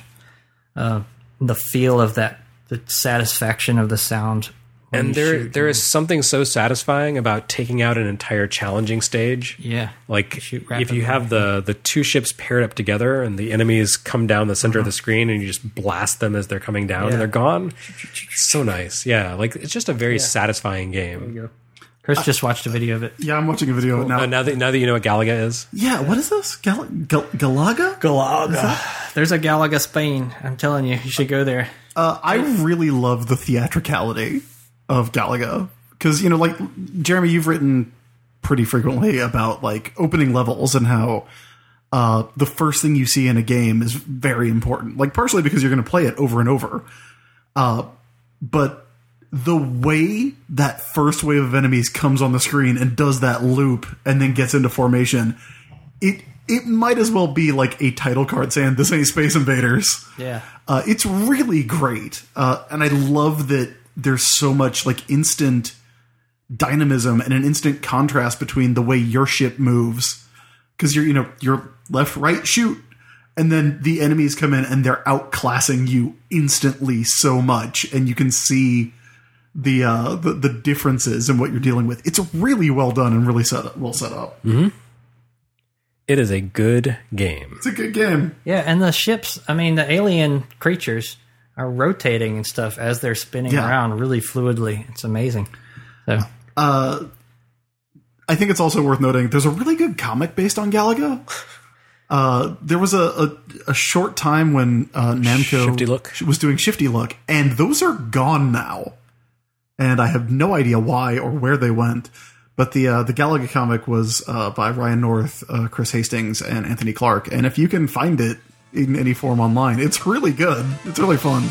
the feel of the satisfaction of the sound. And there is something so satisfying about taking out an entire challenging stage. Yeah. Like if you have the two ships paired up together and the enemies come down the center of the screen and you just blast them as they're coming down and they're gone. It's so nice. Yeah. Like, it's just a very satisfying game. There you go. Chris just watched a video of it. Yeah, I'm watching a video of it now. Now that you know what Galaga is. Yeah, what is this? Galaga? Galaga. There's a Galaga, Spain. I'm telling you should go there. I really love the theatricality of Galaga, because like Jeremy, you've written pretty frequently about like opening levels and how the first thing you see in a game is very important, like partially because you're going to play it over and over, but the way that first wave of enemies comes on the screen and does that loop and then gets into formation, it might as well be like a title card saying this ain't Space Invaders. Yeah. It's really great, and I love that there's so much like instant dynamism and an instant contrast between the way your ship moves, because you're left, right, shoot, and then the enemies come in and they're outclassing you instantly so much, and you can see the differences in what you're dealing with. It's really well done and really well set up. Mm-hmm. It is a good game. It's a good game. Yeah, and the ships, I mean, the alien creatures are rotating and stuff as they're spinning around really fluidly. It's amazing. So, I think it's also worth noting there's a really good comic based on Galaga. There was a short time when Namco was doing Shifty Look, and those are gone now. And I have no idea why or where they went. But the Galaga comic was by Ryan North, Chris Hastings, and Anthony Clark. And if you can find it in any form online, it's really good. It's really fun.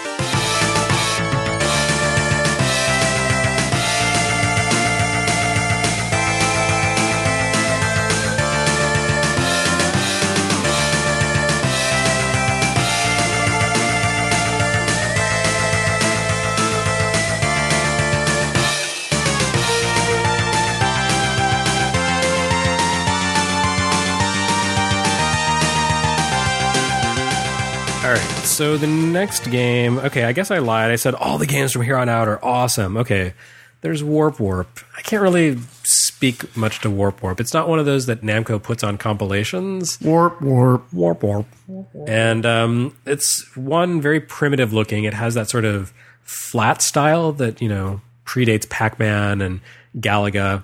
So the next game, okay, I guess I lied. I said all the games from here on out are awesome. Okay, there's Warp. I can't really speak much to Warp. It's not one of those that Namco puts on compilations. Warp. And it's one very primitive looking. It has that sort of flat style that, predates Pac-Man and Galaga.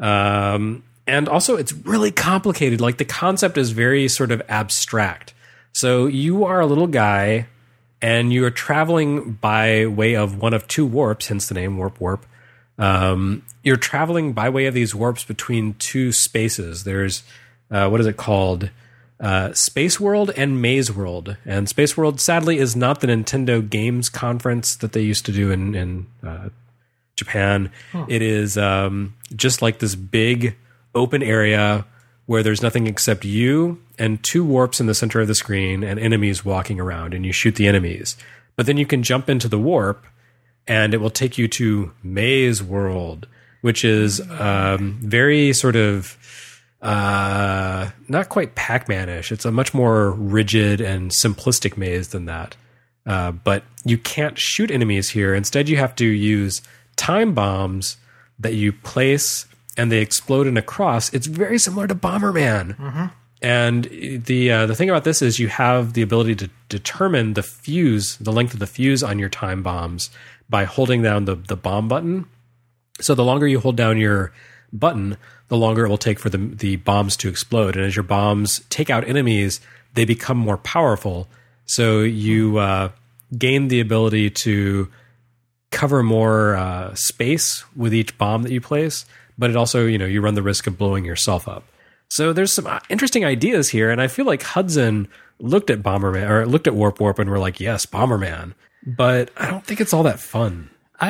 And also it's really complicated. Like, the concept is very sort of abstract. So you are a little guy, and you are traveling by way of one of two warps, hence the name Warp. You're traveling by way of these warps between two spaces. There's, what is it called? Space World and Maze World. And Space World, sadly, is not the Nintendo Games Conference that they used to do in Japan. It is just like this big open area where there's nothing except you and two warps in the center of the screen and enemies walking around, and you shoot the enemies. But then you can jump into the warp, and it will take you to Maze World, which is very sort of not quite Pac-Man-ish. It's a much more rigid and simplistic maze than that. But you can't shoot enemies here. Instead, you have to use time bombs that you place, and they explode in a cross. It's very similar to Bomberman. Mm-hmm. And the thing about this is you have the ability to determine the length of the fuse on your time bombs by holding down the bomb button. So the longer you hold down your button, the longer it will take for the bombs to explode. And as your bombs take out enemies, they become more powerful. So you gain the ability to cover more space with each bomb that you place, but it also, you run the risk of blowing yourself up. So there's some interesting ideas here, and I feel like Hudson looked at Bomberman, or looked at Warp, and were like, yes, Bomberman. But I don't think it's all that fun.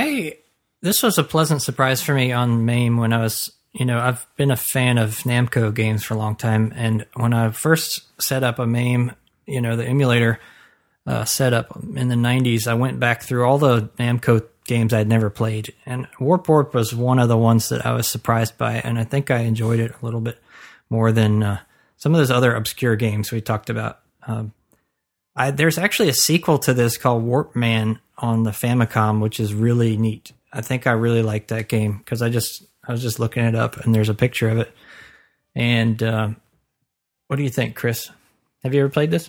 This was a pleasant surprise for me on MAME when I was, I've been a fan of Namco games for a long time, and when I first set up a MAME, the emulator setup in the 90s, I went back through all the Namco games I'd never played, and Warp was one of the ones that I was surprised by, and I think I enjoyed it a little bit more than some of those other obscure games we talked about. There's actually a sequel to this called Warp Man on the Famicom, which is really neat. I think I really like that game because I was just looking it up, and there's a picture of it. And what do you think, Chris? Have you ever played this?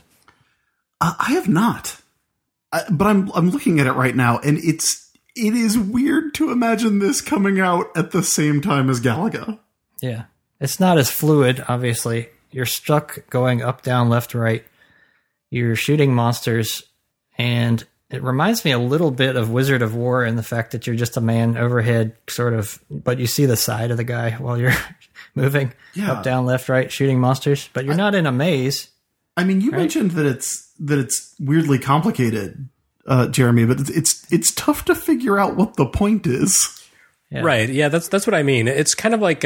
I have not, but I'm looking at it right now, and it is weird to imagine this coming out at the same time as Galaga. Yeah. It's not as fluid, obviously. You're stuck going up, down, left, right. You're shooting monsters, and it reminds me a little bit of Wizard of War in the fact that you're just a man overhead, sort of, but you see the side of the guy while you're moving up, down, left, right, shooting monsters, but you're not in a maze. I mean, you mentioned that it's weirdly complicated, Jeremy, but it's tough to figure out what the point is. Yeah. Right. Yeah, that's what I mean. It's kind of like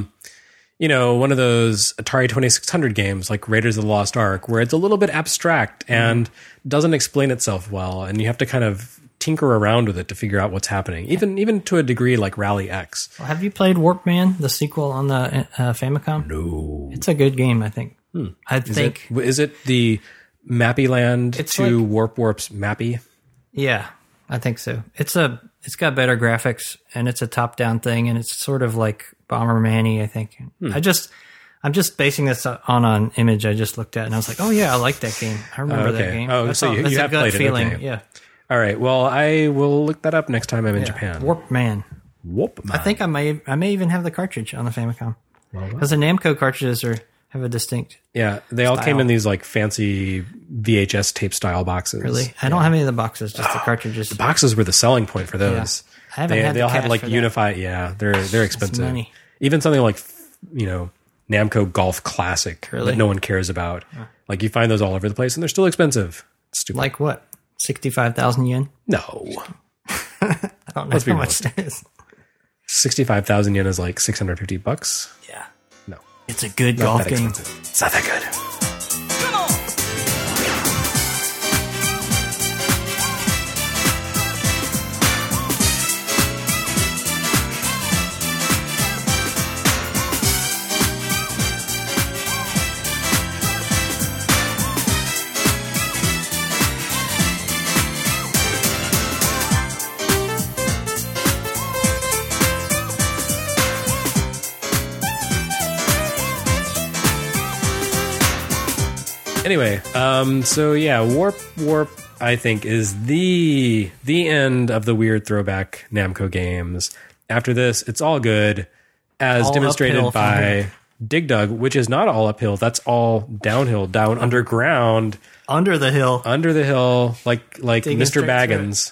one of those Atari 2600 games like Raiders of the Lost Ark, where it's a little bit abstract and doesn't explain itself well, and you have to kind of tinker around with it to figure out what's happening, even to a degree like Rally X. Well, have you played Warp Man, the sequel on the Famicom? No. It's a good game, I think. Is it the Mappy Land to like, Warp's Mappy? Yeah, I think so. It's got better graphics, and it's a top-down thing, and it's sort of like Bomberman-y, I think. I'm just basing this on an image I just looked at, and I was like, oh yeah, I like that game. I remember that game. Oh, so you have played feeling. it. Okay. Yeah. All right. Well, I will look that up next time I'm in Japan. Warp Man. I think I may even have the cartridge on the Famicom. Because the Namco cartridges have a distinct they all came in these like fancy VHS tape style boxes. Really? I don't have any of the boxes, just the cartridges. The boxes were the selling point for those. Yeah. I haven't had they all cash had like for Unify. Yeah, they're expensive. Even something like Namco Golf Classic that no one cares about. Like you find those all over the place, and they're still expensive. It's stupid. Like what? 65,000 yen? No. I don't know how much that is. 65,000 yen is like $650. Yeah. No. It's a good golf game. Expensive. It's not that good. Anyway, Warp, I think, is the end of the weird throwback Namco games. After this, it's all good, as all demonstrated by Dig Dug, which is not all uphill. That's all downhill, down underground, Under the hill, like Digging Mr. straight Baggins.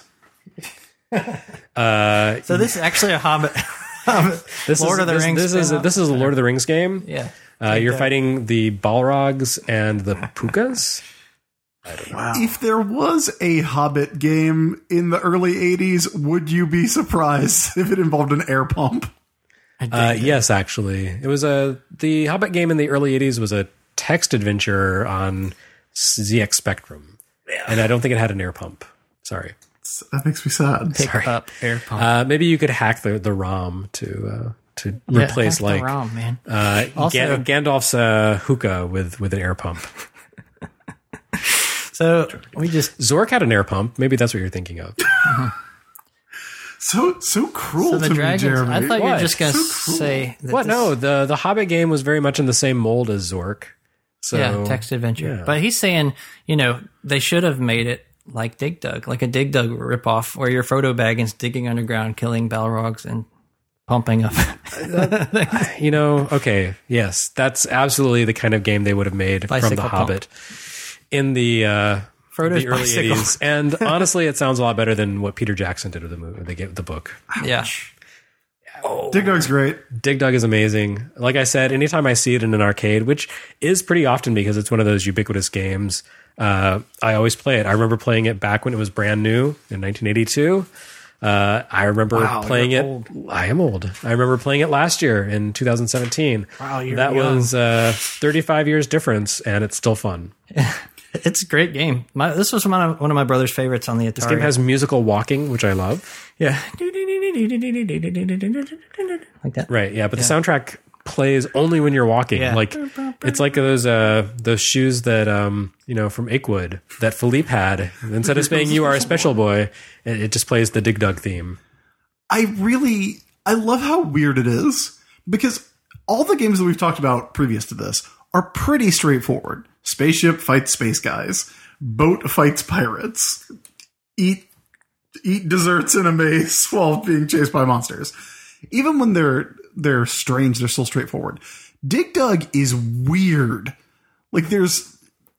So this is actually a Hobbit. Lord of the Rings. This is a Lord of the Rings game. Yeah. You're fighting the Balrogs and the Pukas. Wow. If there was a Hobbit game in the early 80s, would you be surprised if it involved an air pump? Yes, actually. It was the Hobbit game in the early 80s was a text adventure on ZX Spectrum. Yeah. And I don't think it had an air pump. Sorry. That makes me sad. Pick up air pump. Maybe you could hack the ROM to replace hack the ROM, man. Also, Gandalf's hookah with an air pump. So Zork had an air pump. Maybe that's what you're thinking of. So cruel to me, Jeremy. I thought you were just going to say that what? No, the Hobbit game was very much in the same mold as Zork. So, yeah, text adventure. Yeah. But he's saying, they should have made it like Dig Dug, like a Dig Dug ripoff, where you're Frodo Baggins digging underground, killing Balrogs, and pumping up. Okay, yes, that's absolutely the kind of game they would have made from The Hobbit in the Frodo's the early bicycle. 80s. And honestly, it sounds a lot better than what Peter Jackson did with the movie, the book. Yeah. Dig Dug's great. Dig Dug is amazing. Like I said, anytime I see it in an arcade, which is pretty often because it's one of those ubiquitous games, I always play it. I remember playing it back when it was brand new in 1982. I remember playing it. Old. I am old. I remember playing it last year in 2017. Wow, you're that young. was 35 years difference, and it's still fun. It's a great game. This was one of my brother's favorites on the Atari. This game has musical walking, which I love. Yeah. Like that. Right, yeah, but the soundtrack plays only when you're walking. Yeah. Like it's like those shoes that from Achewood that Philippe had. Instead of saying "You are a special boy," it just plays the Dig Dug theme. I love how weird it is, because all the games that we've talked about previous to this are pretty straightforward. Spaceship fights space guys. Boat fights pirates. Eat desserts in a maze while being chased by monsters. Even when they're strange, they're still straightforward. Dig Dug is weird. Like there's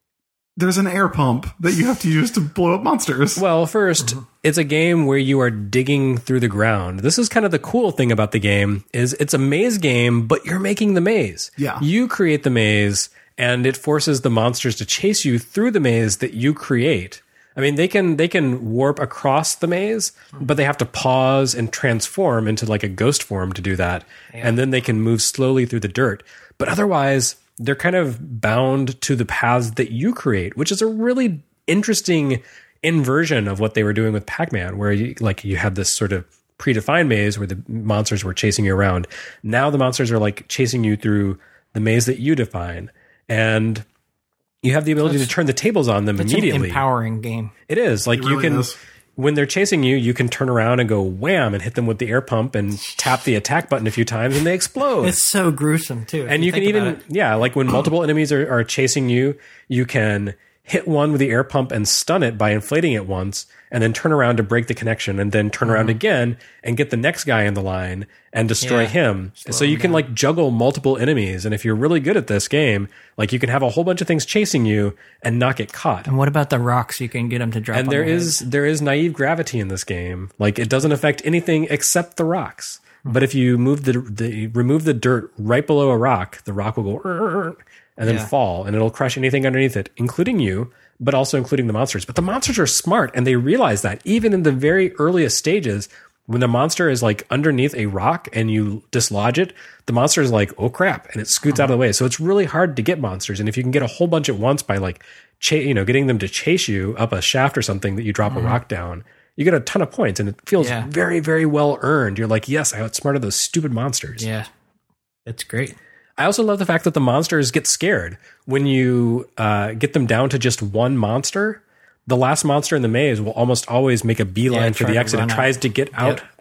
an air pump that you have to use to blow up monsters. Well, first, it's a game where you are digging through the ground. This is kind of the cool thing about the game is it's a maze game, but you're making the maze. Yeah. You create the maze, and it forces the monsters to chase you through the maze that you create. I mean, they can warp across the maze, but they have to pause and transform into like a ghost form to do that. Yeah. And then they can move slowly through the dirt. But otherwise, they're kind of bound to the paths that you create, which is a really interesting inversion of what they were doing with Pac-Man, where you had this sort of predefined maze where the monsters were chasing you around. Now the monsters are like chasing you through the maze that you define. And you have the ability to turn the tables on them immediately. It's an empowering game. It is. Like you can, when they're chasing you, you can turn around and go wham and hit them with the air pump and tap the attack button a few times and they explode. It's so gruesome too. And you can even, like when multiple enemies are chasing you, you can hit one with the air pump and stun it by inflating it once and then turn around to break the connection and then turn around again and get the next guy in the line and destroy him. So you can like juggle multiple enemies. And if you're really good at this game, like you can have a whole bunch of things chasing you and not get caught. And what about the rocks? You can get them to drop. And there is naive gravity in this game. Like it doesn't affect anything except the rocks. But if you remove the dirt right below a rock, the rock will go and then fall, and it'll crush anything underneath it, including you, but also including the monsters. But the monsters are smart, and they realize that even in the very earliest stages, when the monster is like underneath a rock and you dislodge it, the monster is like, oh crap, and it scoots out of the way. So it's really hard to get monsters. And if you can get a whole bunch at once by like, getting them to chase you up a shaft or something that you drop a rock down, you get a ton of points, and it feels very, very well earned. You're like, yes, I outsmarted those stupid monsters. Yeah, it's great. I also love the fact that the monsters get scared when you get them down to just one monster. The last monster in the maze will almost always make a beeline for the exit. It tries to get out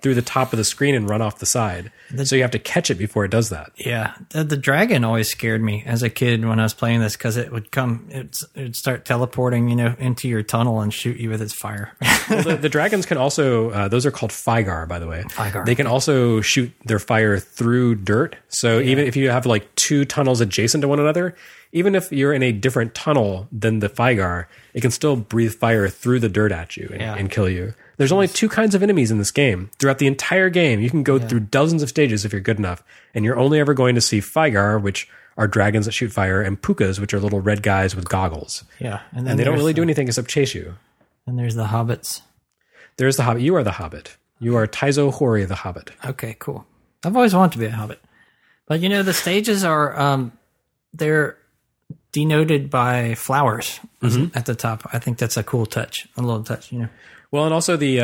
through the top of the screen and run off the side. So you have to catch it before it does that. Yeah. The dragon always scared me as a kid when I was playing this because it would it'd start teleporting, into your tunnel and shoot you with its fire. Well, the dragons can also, those are called Fygar, by the way. Fygar. They can also shoot their fire through dirt. So even if you have like two tunnels adjacent to one another, even if you're in a different tunnel than the Fygar, it can still breathe fire through the dirt at you and kill you. There's only two kinds of enemies in this game. Throughout the entire game, you can go through dozens of stages if you're good enough, and you're only ever going to see Fygar, which are dragons that shoot fire, and Pukas, which are little red guys with goggles. Yeah. And they don't really do anything except chase you. And there's the hobbits. There's the Hobbit. You are the Hobbit. You are Taizo Hori the Hobbit. Okay, cool. I've always wanted to be a hobbit. But, the stages are, they're denoted by flowers at the top. I think that's a cool touch, a little touch, Well, and also the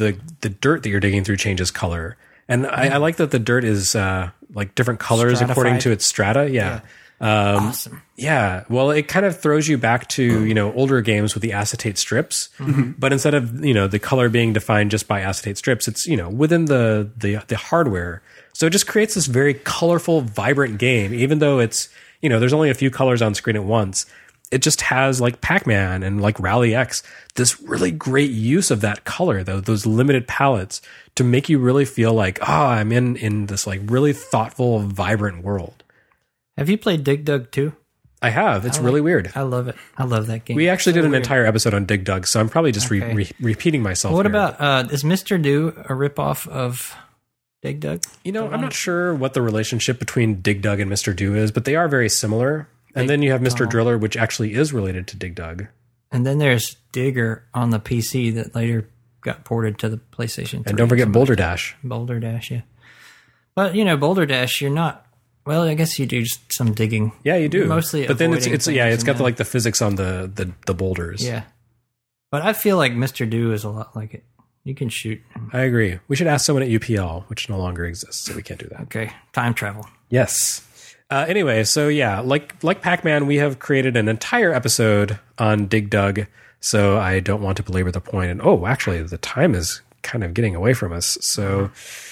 dirt that you're digging through changes color. And I like that the dirt is like different colors according to its strata. Yeah. Awesome. Yeah. Well, it kind of throws you back to, older games with the acetate strips. But instead of, the color being defined just by acetate strips, it's, within the hardware. So it just creates this very colorful, vibrant game, even though it's, there's only a few colors on screen at once. It just has like Pac-Man and like Rally X, this really great use of that color, though, those limited palettes to make you really feel like, I'm in this like really thoughtful, vibrant world. Have you played Dig Dug 2? I have. It's really weird. I love it. I love that game. We actually did an entire episode on Dig Dug, so I'm probably just repeating myself. What here. About, is Mr. Do a ripoff of Dig Dug? I'm not sure what the relationship between Dig Dug and Mr. Do is, but they are very similar. And then you have Mr. Driller, which actually is related to Dig Dug. And then there's Digger on the PC that later got ported to the PlayStation 3. And don't forget Boulder Dash. Boulder Dash, yeah. But, Boulder Dash, you're not... Well, I guess you do just some digging. Yeah, you do. Mostly but then it's got the physics on the boulders. Yeah. But I feel like Mr. Do is a lot like it. You can shoot. I agree. We should ask someone at UPL, which no longer exists, so we can't do that. Okay. Time travel. Yes. Anyway, so yeah, like Pac-Man, we have created an entire episode on Dig Dug, so I don't want to belabor the point. And actually, the time is kind of getting away from us. So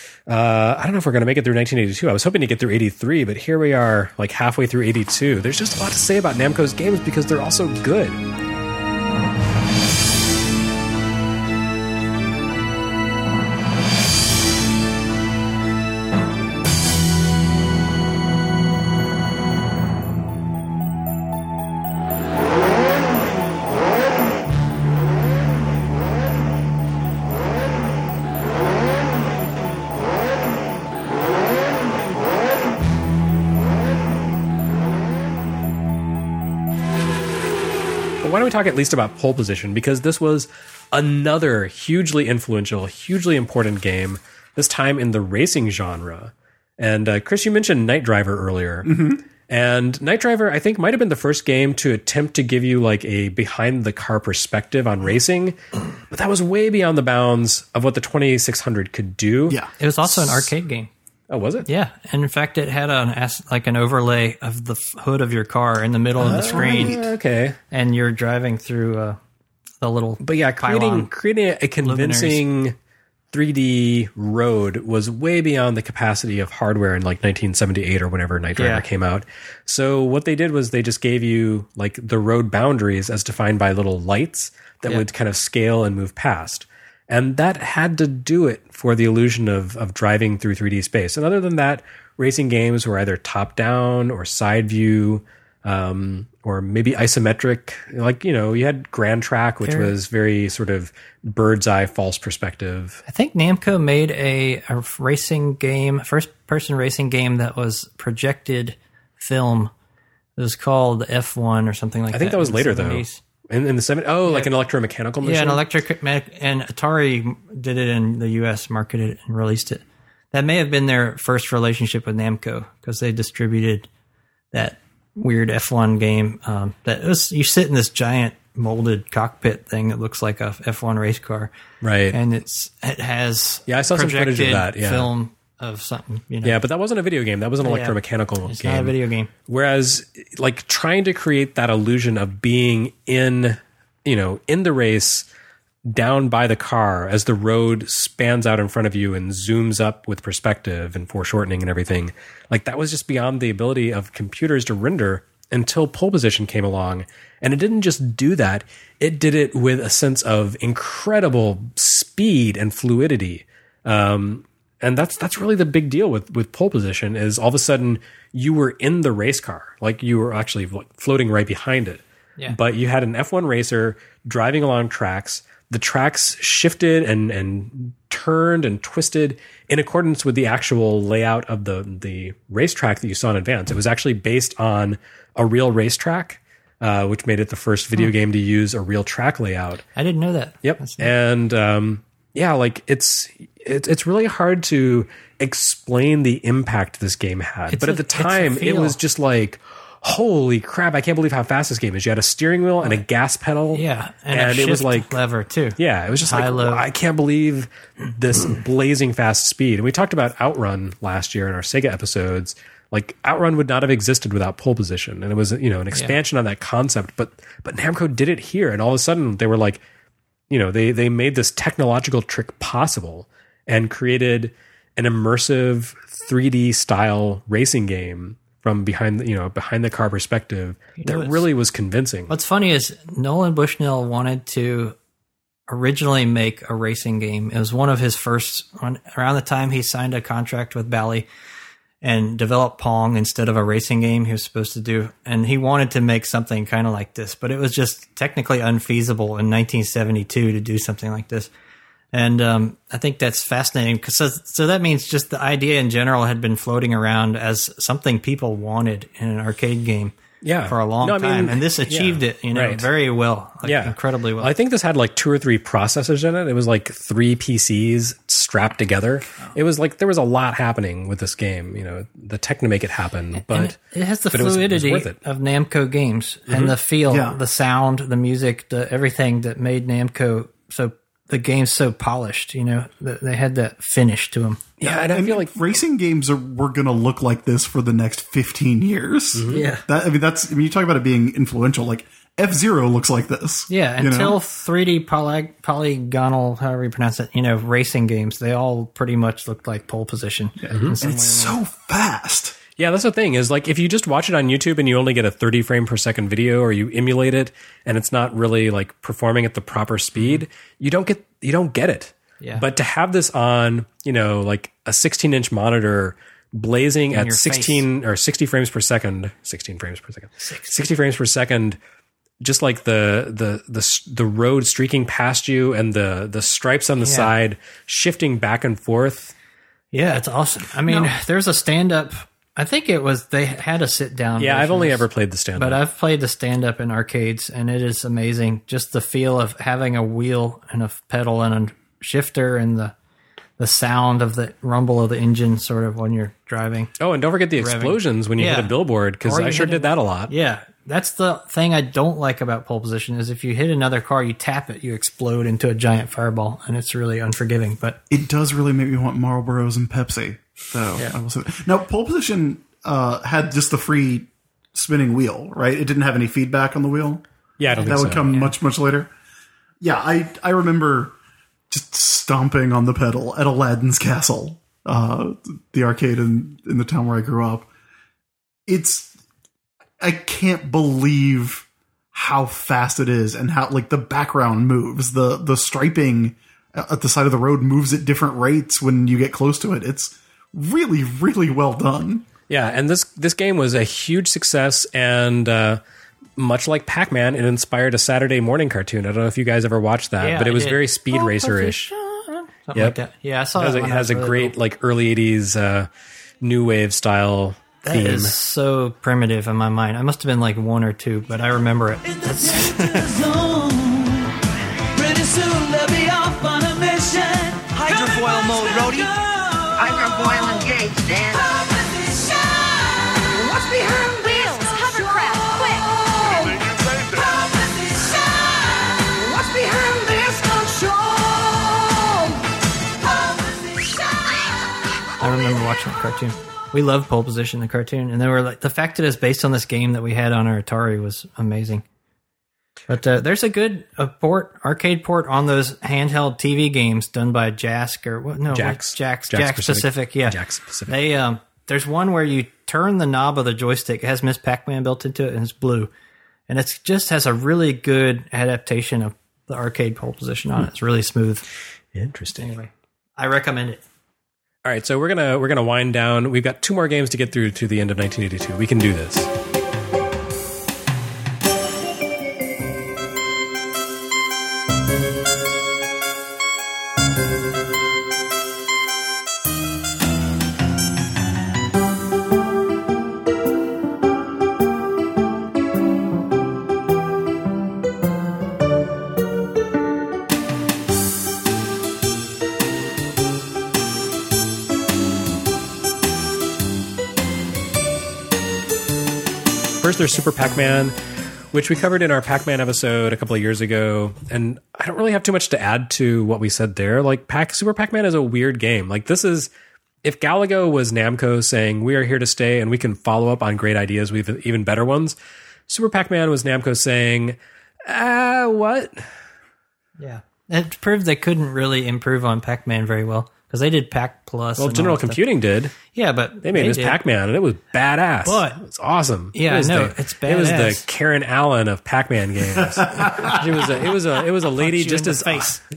I don't know if we're going to make it through 1982. I was hoping to get through 83, but here we are, like halfway through 82. There's just a lot to say about Namco's games because they're all so good. Why don't we talk at least about Pole Position, because this was another hugely influential, hugely important game, this time in the racing genre. And Chris, you mentioned Night Driver earlier. And Night Driver, I think, might have been the first game to attempt to give you like a behind-the-car perspective on racing, but that was way beyond the bounds of what the 2600 could do. Yeah. It was also an arcade game. Oh, was it? Yeah, and in fact, it had an overlay of the hood of your car in the middle of the screen. Okay, and you're driving through the little. But yeah, creating a convincing 3D road was way beyond the capacity of hardware in like 1978 or whenever Night Driver came out. So what they did was they just gave you like the road boundaries as defined by little lights that would kind of scale and move past. And that had to do it for the illusion of driving through 3D space. And other than that, racing games were either top-down or side view, or maybe isometric. Like, you had Grand Track, which was very sort of bird's-eye false perspective. I think Namco made a racing game, first-person racing game that was projected film. It was called F1 or something like that. I think that was later, 70s. Though. In the 70s? Like an electromechanical machine? Yeah, and Atari did it in the U.S., marketed it, and released it. That may have been their first relationship with Namco, because they distributed that weird F1 game. You sit in this giant molded cockpit thing that looks like a F1 race car. Right. And it has I saw some footage of that. Yeah. Film of something. Yeah, but that wasn't a video game. That was an electromechanical game. It's not a video game. Whereas, like, trying to create that illusion of being in the race, down by the car as the road spans out in front of you and zooms up with perspective and foreshortening and everything. Like, that was just beyond the ability of computers to render until Pole Position came along. And it didn't just do that. It did it with a sense of incredible speed and fluidity. And that's really the big deal with Pole Position, is all of a sudden you were in the race car. Like, you were actually floating right behind it. Yeah. But you had an F1 racer driving along tracks. The tracks shifted and turned and twisted in accordance with the actual layout of the racetrack that you saw in advance. It was actually based on a real racetrack, which made it the first video game to use a real track layout. I didn't know that. Yep. And like it's really hard to explain the impact this game had. But at the time, it was just like, holy crap, I can't believe how fast this game is. You had a steering wheel and a gas pedal. Yeah. And it was like lever too. Yeah. It was just high, like, I can't believe this blazing fast speed. And we talked about Outrun last year in our Sega episodes. Like, Outrun would not have existed without Pole Position. And it was, an expansion on that concept. But Namco did it here. And all of a sudden they were like, they made this technological trick possible and created an immersive 3D style racing game from behind the car perspective that really was convincing. What's funny is Nolan Bushnell wanted to originally make a racing game. It was one of his first, around the time he signed a contract with Bally and developed Pong instead of a racing game he was supposed to do. And he wanted to make something kind of like this, but it was just technically unfeasible in 1972 to do something like this. And I think that's fascinating, because so that means just the idea in general had been floating around as something people wanted in an arcade game for a long time. And this achieved it, very well, incredibly well. I think this had like 2 or 3 processors in it. It was like 3 PCs strapped together. It was like there was a lot happening with this game, the tech to make it happen. But it has the fluidity of Namco games and the feel, the sound, the music, everything that made Namco the game's so polished, they had that finish to them. Yeah, and I feel like racing games were going to look like this for the next 15 years. Mm-hmm. Yeah. You talk about it being influential, like F-Zero looks like this. Yeah, until 3D polygonal, however you pronounce it, racing games, they all pretty much looked like Pole Position. Yeah. Mm-hmm. And it's so fast. Yeah, that's the thing, is like, if you just watch it on YouTube and you only get a 30 frame per second video, or you emulate it and it's not really like performing at the proper speed, you don't get it. Yeah. But to have this on, like a 16-inch monitor blazing at 16 or 60 frames per second, 60 frames per second, just like the road streaking past you and the stripes on the side shifting back and forth. Yeah, it's awesome. I mean, there's a stand-up. I think they had a sit-down. Yeah, I've only ever played the stand-up. But I've played the stand-up in arcades, and it is amazing. Just the feel of having a wheel and a pedal and a shifter, and the sound of the rumble of the engine sort of when you're driving. Oh, and don't forget the explosions when you hit a billboard, because I sure did that a lot. Yeah, that's the thing I don't like about Pole Position, is if you hit another car, you tap it, you explode into a giant fireball, and it's really unforgiving. But it does really make me want Marlboros and Pepsi. So I will say that. Now, Pole Position had just the free spinning wheel, right? It didn't have any feedback on the wheel. Yeah, I don't think that so. would come much later. Yeah, I remember just stomping on the pedal at Aladdin's Castle, the arcade in the town where I grew up. I can't believe how fast it is, and how like the background moves, the striping at the side of the road moves at different rates when you get close to it. It's really, really well done. Yeah, and this game was a huge success, and much like Pac-Man, it inspired a Saturday morning cartoon. I don't know if you guys ever watched that, but it was very Speed Racer-ish. Something like that. Yeah, I saw it. It has a great like early 80s new wave style theme. That is so primitive in my mind. I must have been like 1 or 2, but I remember it. Pretty soon they'll be off on a mission. Hydrofoil mode, Rhodey. Hydrofoil engaged, Dan. What's behind wheels? Hovercraft, quick! What's behind this control? I remember watching the cartoon. We loved Pole Position, the cartoon, and they were like, the fact that it's based on this game that we had on our Atari was amazing. But there's a good arcade port on those handheld TV games done by Jax or what? No, Jax Pacific. Yeah, Jax Pacific. There's one where you turn the knob of the joystick. It has Miss Pac-Man built into it, and it's blue, and it just has a really good adaptation of the arcade pole position on it. It's really smooth. Interesting. Anyway, I recommend it. All right, so we're gonna wind down. We've got 2 more games to get through to the end of 1982. We can do this. First, there's Super Pac-Man, which we covered in our Pac-Man episode a couple of years ago, and I don't really have too much to add to what we said there. Like, Super Pac-Man is a weird game. Like, this is... If Galago was Namco saying, we are here to stay and we can follow up on great ideas, we have even better ones, Super Pac-Man was Namco saying, what? Yeah. It proved they couldn't really improve on Pac-Man very well. Because they did Pac Plus. Well, General Computing did. Yeah, but they made Miss Pac-Man, and it was badass. But it's awesome. Yeah, it's badass. It was the Karen Allen of Pac-Man games. it was a lady just as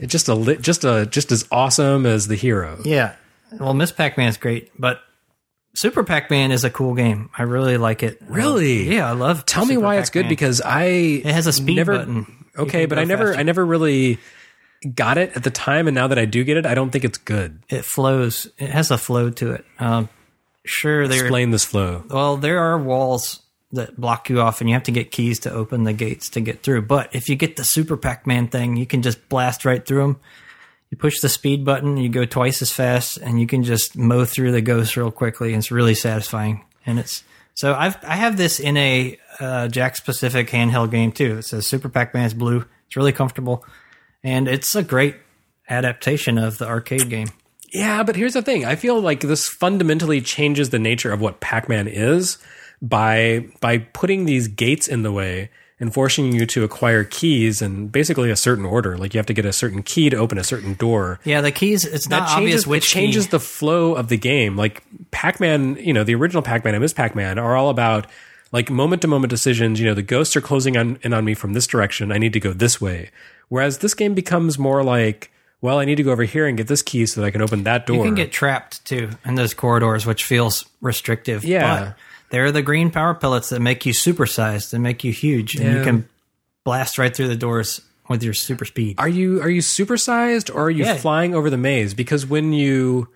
awesome as the hero. Yeah. Well, Miss Pac-Man's great, but Super Pac-Man is a cool game. I really like it. Really? Yeah, I love. Tell me why it's good, because it has a speed button. Okay, but I never really got it at the time, and now that I do get it, I don't think it's good. It flows. It has a flow to it. Explain this flow. Well, there are walls that block you off, and you have to get keys to open the gates to get through. But if you get the Super Pac-Man thing, you can just blast right through them. You push the speed button, you go twice as fast, and you can just mow through the ghosts real quickly. And it's really satisfying. And I have this in a Jax Pacific handheld game too. It says Super Pac-Man's blue. It's really comfortable. And it's a great adaptation of the arcade game. Yeah, but here's the thing. I feel like this fundamentally changes the nature of what Pac-Man is by putting these gates in the way and forcing you to acquire keys in basically a certain order. Like you have to get a certain key to open a certain door. Yeah, the keys, it's not obvious which key. It changes the flow of the game. Like Pac-Man, the original Pac-Man and Miss Pac-Man are all about like moment-to-moment decisions. The ghosts are closing in on me from this direction. I need to go this way. Whereas this game becomes more like, well, I need to go over here and get this key so that I can open that door. You can get trapped, too, in those corridors, which feels restrictive. Yeah. But there are the green power pellets that make you supersized and make you huge. And you can blast right through the doors with your super speed. Are you supersized, or are you flying over the maze? Because when you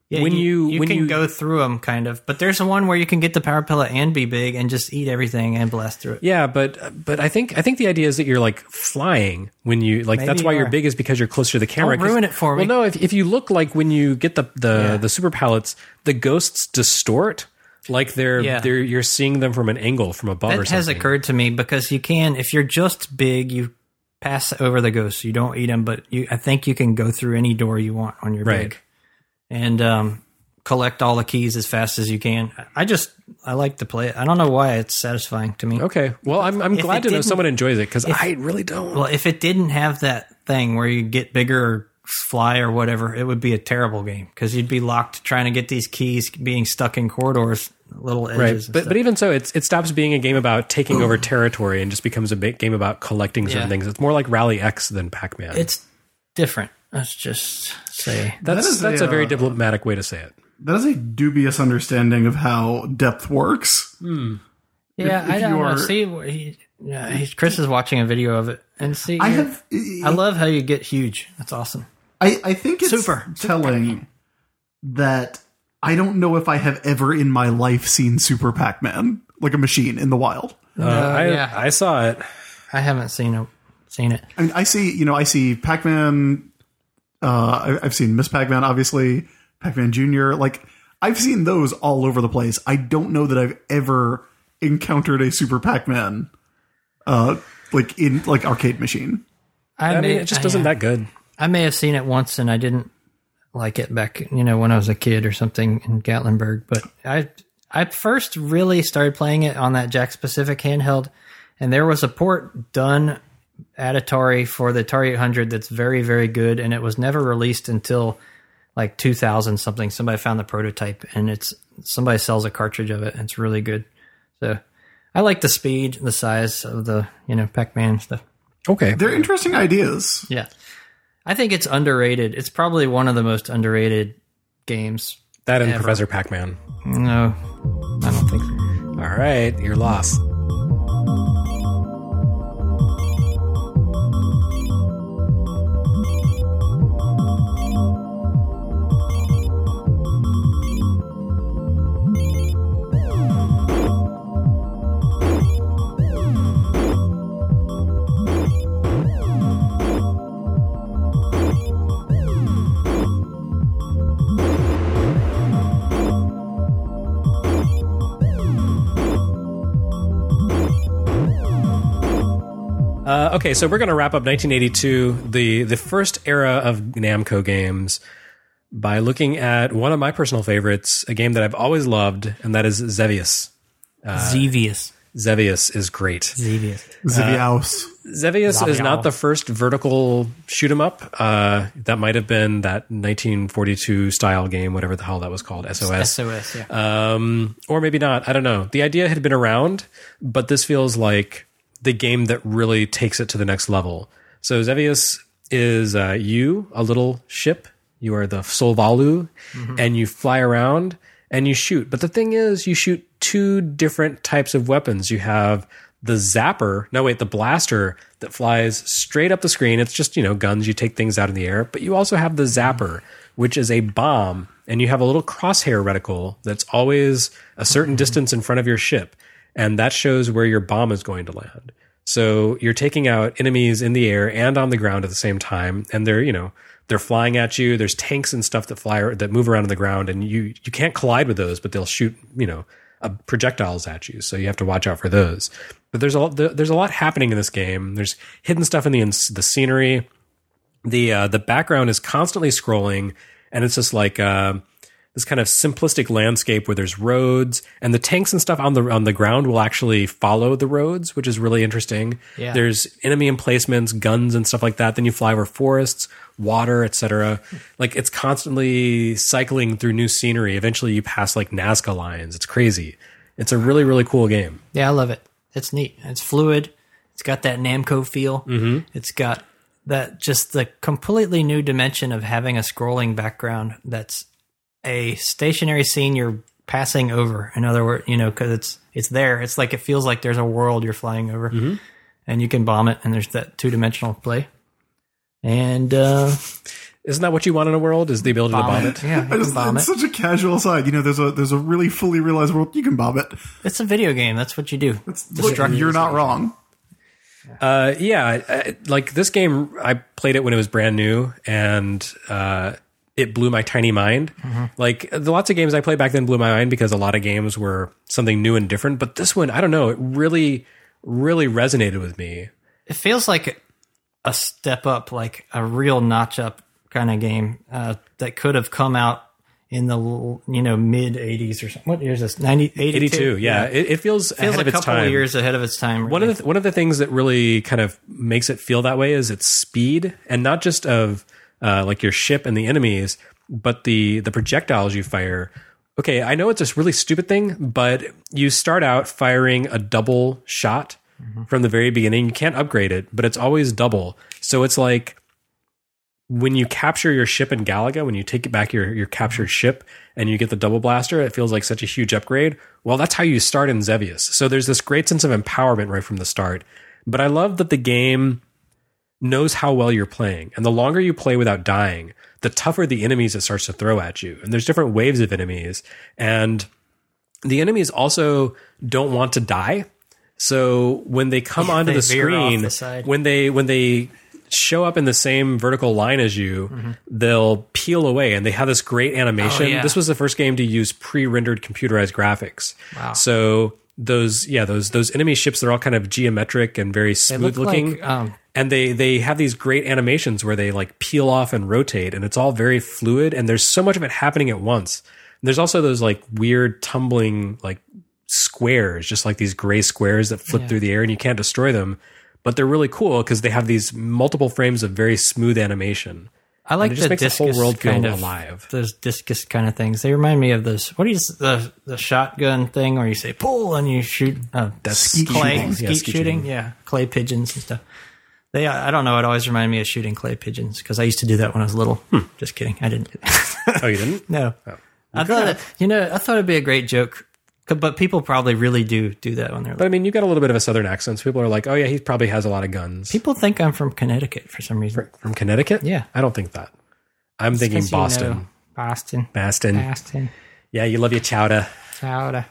can go through them, kind of. But there's one where you can get the power pellet and be big and just eat everything and blast through it. Yeah, but I think the idea is that you're like flying when you like. Maybe that's why you're big, is because you're closer to the camera. Don't ruin it for me. Well, no, if you look like when you get the super pellets, the ghosts distort. Like you're seeing them from an angle from above. That or something. Has occurred to me, because you can, if you're just big, you pass over the ghosts. You don't eat them, but I think you can go through any door you want when you're big. And collect all the keys as fast as you can. I like to play it. I don't know why it's satisfying to me. Okay. Well, I'm glad to know someone enjoys it, because I really don't. Well, if it didn't have that thing where you get bigger or fly or whatever, it would be a terrible game, because you'd be locked trying to get these keys, being stuck in corridors, little edges. Right. But even so, it stops being a game about taking over territory and just becomes a big game about collecting certain things. It's more like Rally X than Pac-Man. It's different. Let's just say that's a very diplomatic way to say it. That is a dubious understanding of how depth works. Yeah, I don't know. See, Chris is watching a video of it, and see, I love how you get huge. That's awesome. I think it's telling that I don't know if I have ever in my life seen Super Pac-Man, like a machine, in the wild. I saw it. I haven't seen it. I mean, I see Pac-Man. I've seen Miss Pac-Man, obviously, Pac-Man Jr. Like, I've seen those all over the place. I don't know that I've ever encountered a Super Pac-Man, like in like arcade machine. I mean, it just isn't that good. I may have seen it once and I didn't like it back, when I was a kid or something in Gatlinburg. But I first really started playing it on that Jax Pacific handheld, and there was a port done at Atari for the Atari 800 that's very, very good, and it was never released until like 2000 something. Somebody found the prototype, and somebody sells a cartridge of it, and it's really good. So I like the speed, the size of the Pac-Man stuff. Okay, they're interesting ideas. Yeah, I think it's underrated. It's probably one of the most underrated games. That and ever. Professor Pac-Man. No, I don't think so. All right, your loss. Okay, so we're going to wrap up 1982, the first era of Namco games, by looking at one of my personal favorites, a game that I've always loved, and that is Xevious. Xevious. Xevious is great. Xevious is not the first vertical shoot 'em up. That might have been that 1942 style game, whatever the hell that was called, SOS. SOS, yeah. Or maybe not. I don't know. The idea had been around, but this feels like the game that really takes it to the next level. So Xevious is you, a little ship. You are the Solvalu, and you fly around and you shoot. But the thing is, you shoot two different types of weapons. You have the zapper. No, wait, the blaster that flies straight up the screen. It's just, guns. You take things out in the air. But you also have the zapper, which is a bomb. And you have a little crosshair reticle that's always a certain distance in front of your ship. And that shows where your bomb is going to land. So you're taking out enemies in the air and on the ground at the same time. And they're flying at you. There's tanks and stuff that move around on the ground, and you can't collide with those, but they'll shoot, projectiles at you. So you have to watch out for those. But there's a lot happening in this game. There's hidden stuff in the scenery. The background is constantly scrolling, and it's just like this kind of simplistic landscape where there's roads, and the tanks and stuff on the ground will actually follow the roads, which is really interesting. Yeah. There's enemy emplacements, guns and stuff like that. Then you fly over forests, water, etc. Like, it's constantly cycling through new scenery. Eventually you pass like Nazca lines. It's crazy. It's a really, really cool game. Yeah, I love it. It's neat. It's fluid. It's got that Namco feel. Mm-hmm. It's got just the completely new dimension of having a scrolling background that's a stationary scene you're passing over. In other words, because it's there. It's like, it feels like there's a world you're flying over, and you can bomb it, and there's that two-dimensional play. And isn't that what you want in a world? Is the ability to bomb it? Yeah, it's such a casual side. There's a really fully realized world. You can bomb it. It's a video game. That's what you do. You're not wrong. Like this game, I played it when it was brand new, and it blew my tiny mind. Like, lots of games I played back then blew my mind because a lot of games were something new and different. But this one, I don't know, it really, really resonated with me. It feels like a step up, like a real notch up kind of game that could have come out in the mid 80s or something. What year is this? 82. Yeah, it feels ahead of its time. A couple of years ahead of its time. Really. One of the things that really kind of makes it feel that way is its speed, and not just of like your ship and the enemies, but the projectiles you fire. Okay, I know it's this really stupid thing, but you start out firing a double shot from the very beginning. You can't upgrade it, but it's always double. So it's like when you capture your ship in Galaga, when you take back your captured ship and you get the double blaster, it feels like such a huge upgrade. Well, that's how you start in Xevious. So there's this great sense of empowerment right from the start. But I love that the game knows how well you're playing. And the longer you play without dying, the tougher the enemies it starts to throw at you. And there's different waves of enemies. And the enemies also don't want to die. So when they come onto the screen, when they show up in the same vertical line as you, they'll peel away, and they have this great animation. Oh, yeah. This was the first game to use pre-rendered computerized graphics. Wow. So those enemy ships, they're all kind of geometric and very smooth looking. And they have these great animations where they like peel off and rotate, and it's all very fluid, and there's so much of it happening at once. And there's also those like weird tumbling like squares, just like these gray squares that flip through the air, and you can't destroy them. but they're really cool because they have these multiple frames of very smooth animation. I like and it just the makes discus the whole world feel kind of alive. Those discus kind of things. They remind me of those. What is the shotgun thing where you say pull and you shoot? That's skeet shooting. Skeet shooting. Yeah, clay pigeons and stuff. I don't know. It always reminded me of shooting clay pigeons because I used to do that when I was little. Just kidding. I didn't do that. Oh, you didn't? No. Oh. I thought it'd be a great joke, but people probably really do that when they're. But I mean, you got a little bit of a Southern accent. So people are like, "Oh yeah, he probably has a lot of guns." People think I'm from Connecticut for some reason. From Connecticut? Yeah, I don't think that. I'm thinking Boston. Boston. Yeah, you love your chowder. Chowder.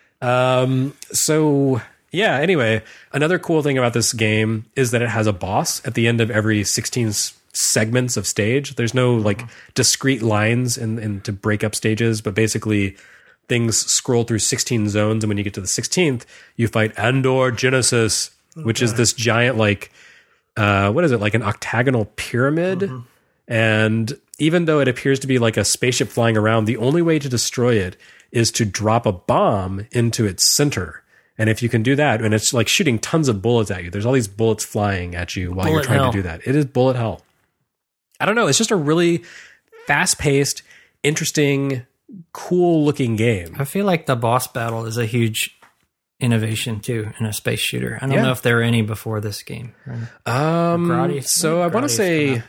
So yeah. Anyway, another cool thing about this game is that it has a boss at the end of every 16 segments of stage. There's no like discrete lines in to break up stages, but basically things scroll through 16 zones, and when you get to the 16th, you fight Andor Genesis, which is this giant like what is it, like an octagonal pyramid? And even though it appears to be like a spaceship flying around, the only way to destroy it is to drop a bomb into its center. And if you can do that, and it's like shooting tons of bullets at you, there's all these bullets flying at you while you're trying to do that. It is bullet hell. I don't know. It's just a really fast-paced, interesting, cool-looking game. I feel like the boss battle is a huge innovation too in a space shooter. I don't know if there were any before this game. So I want to say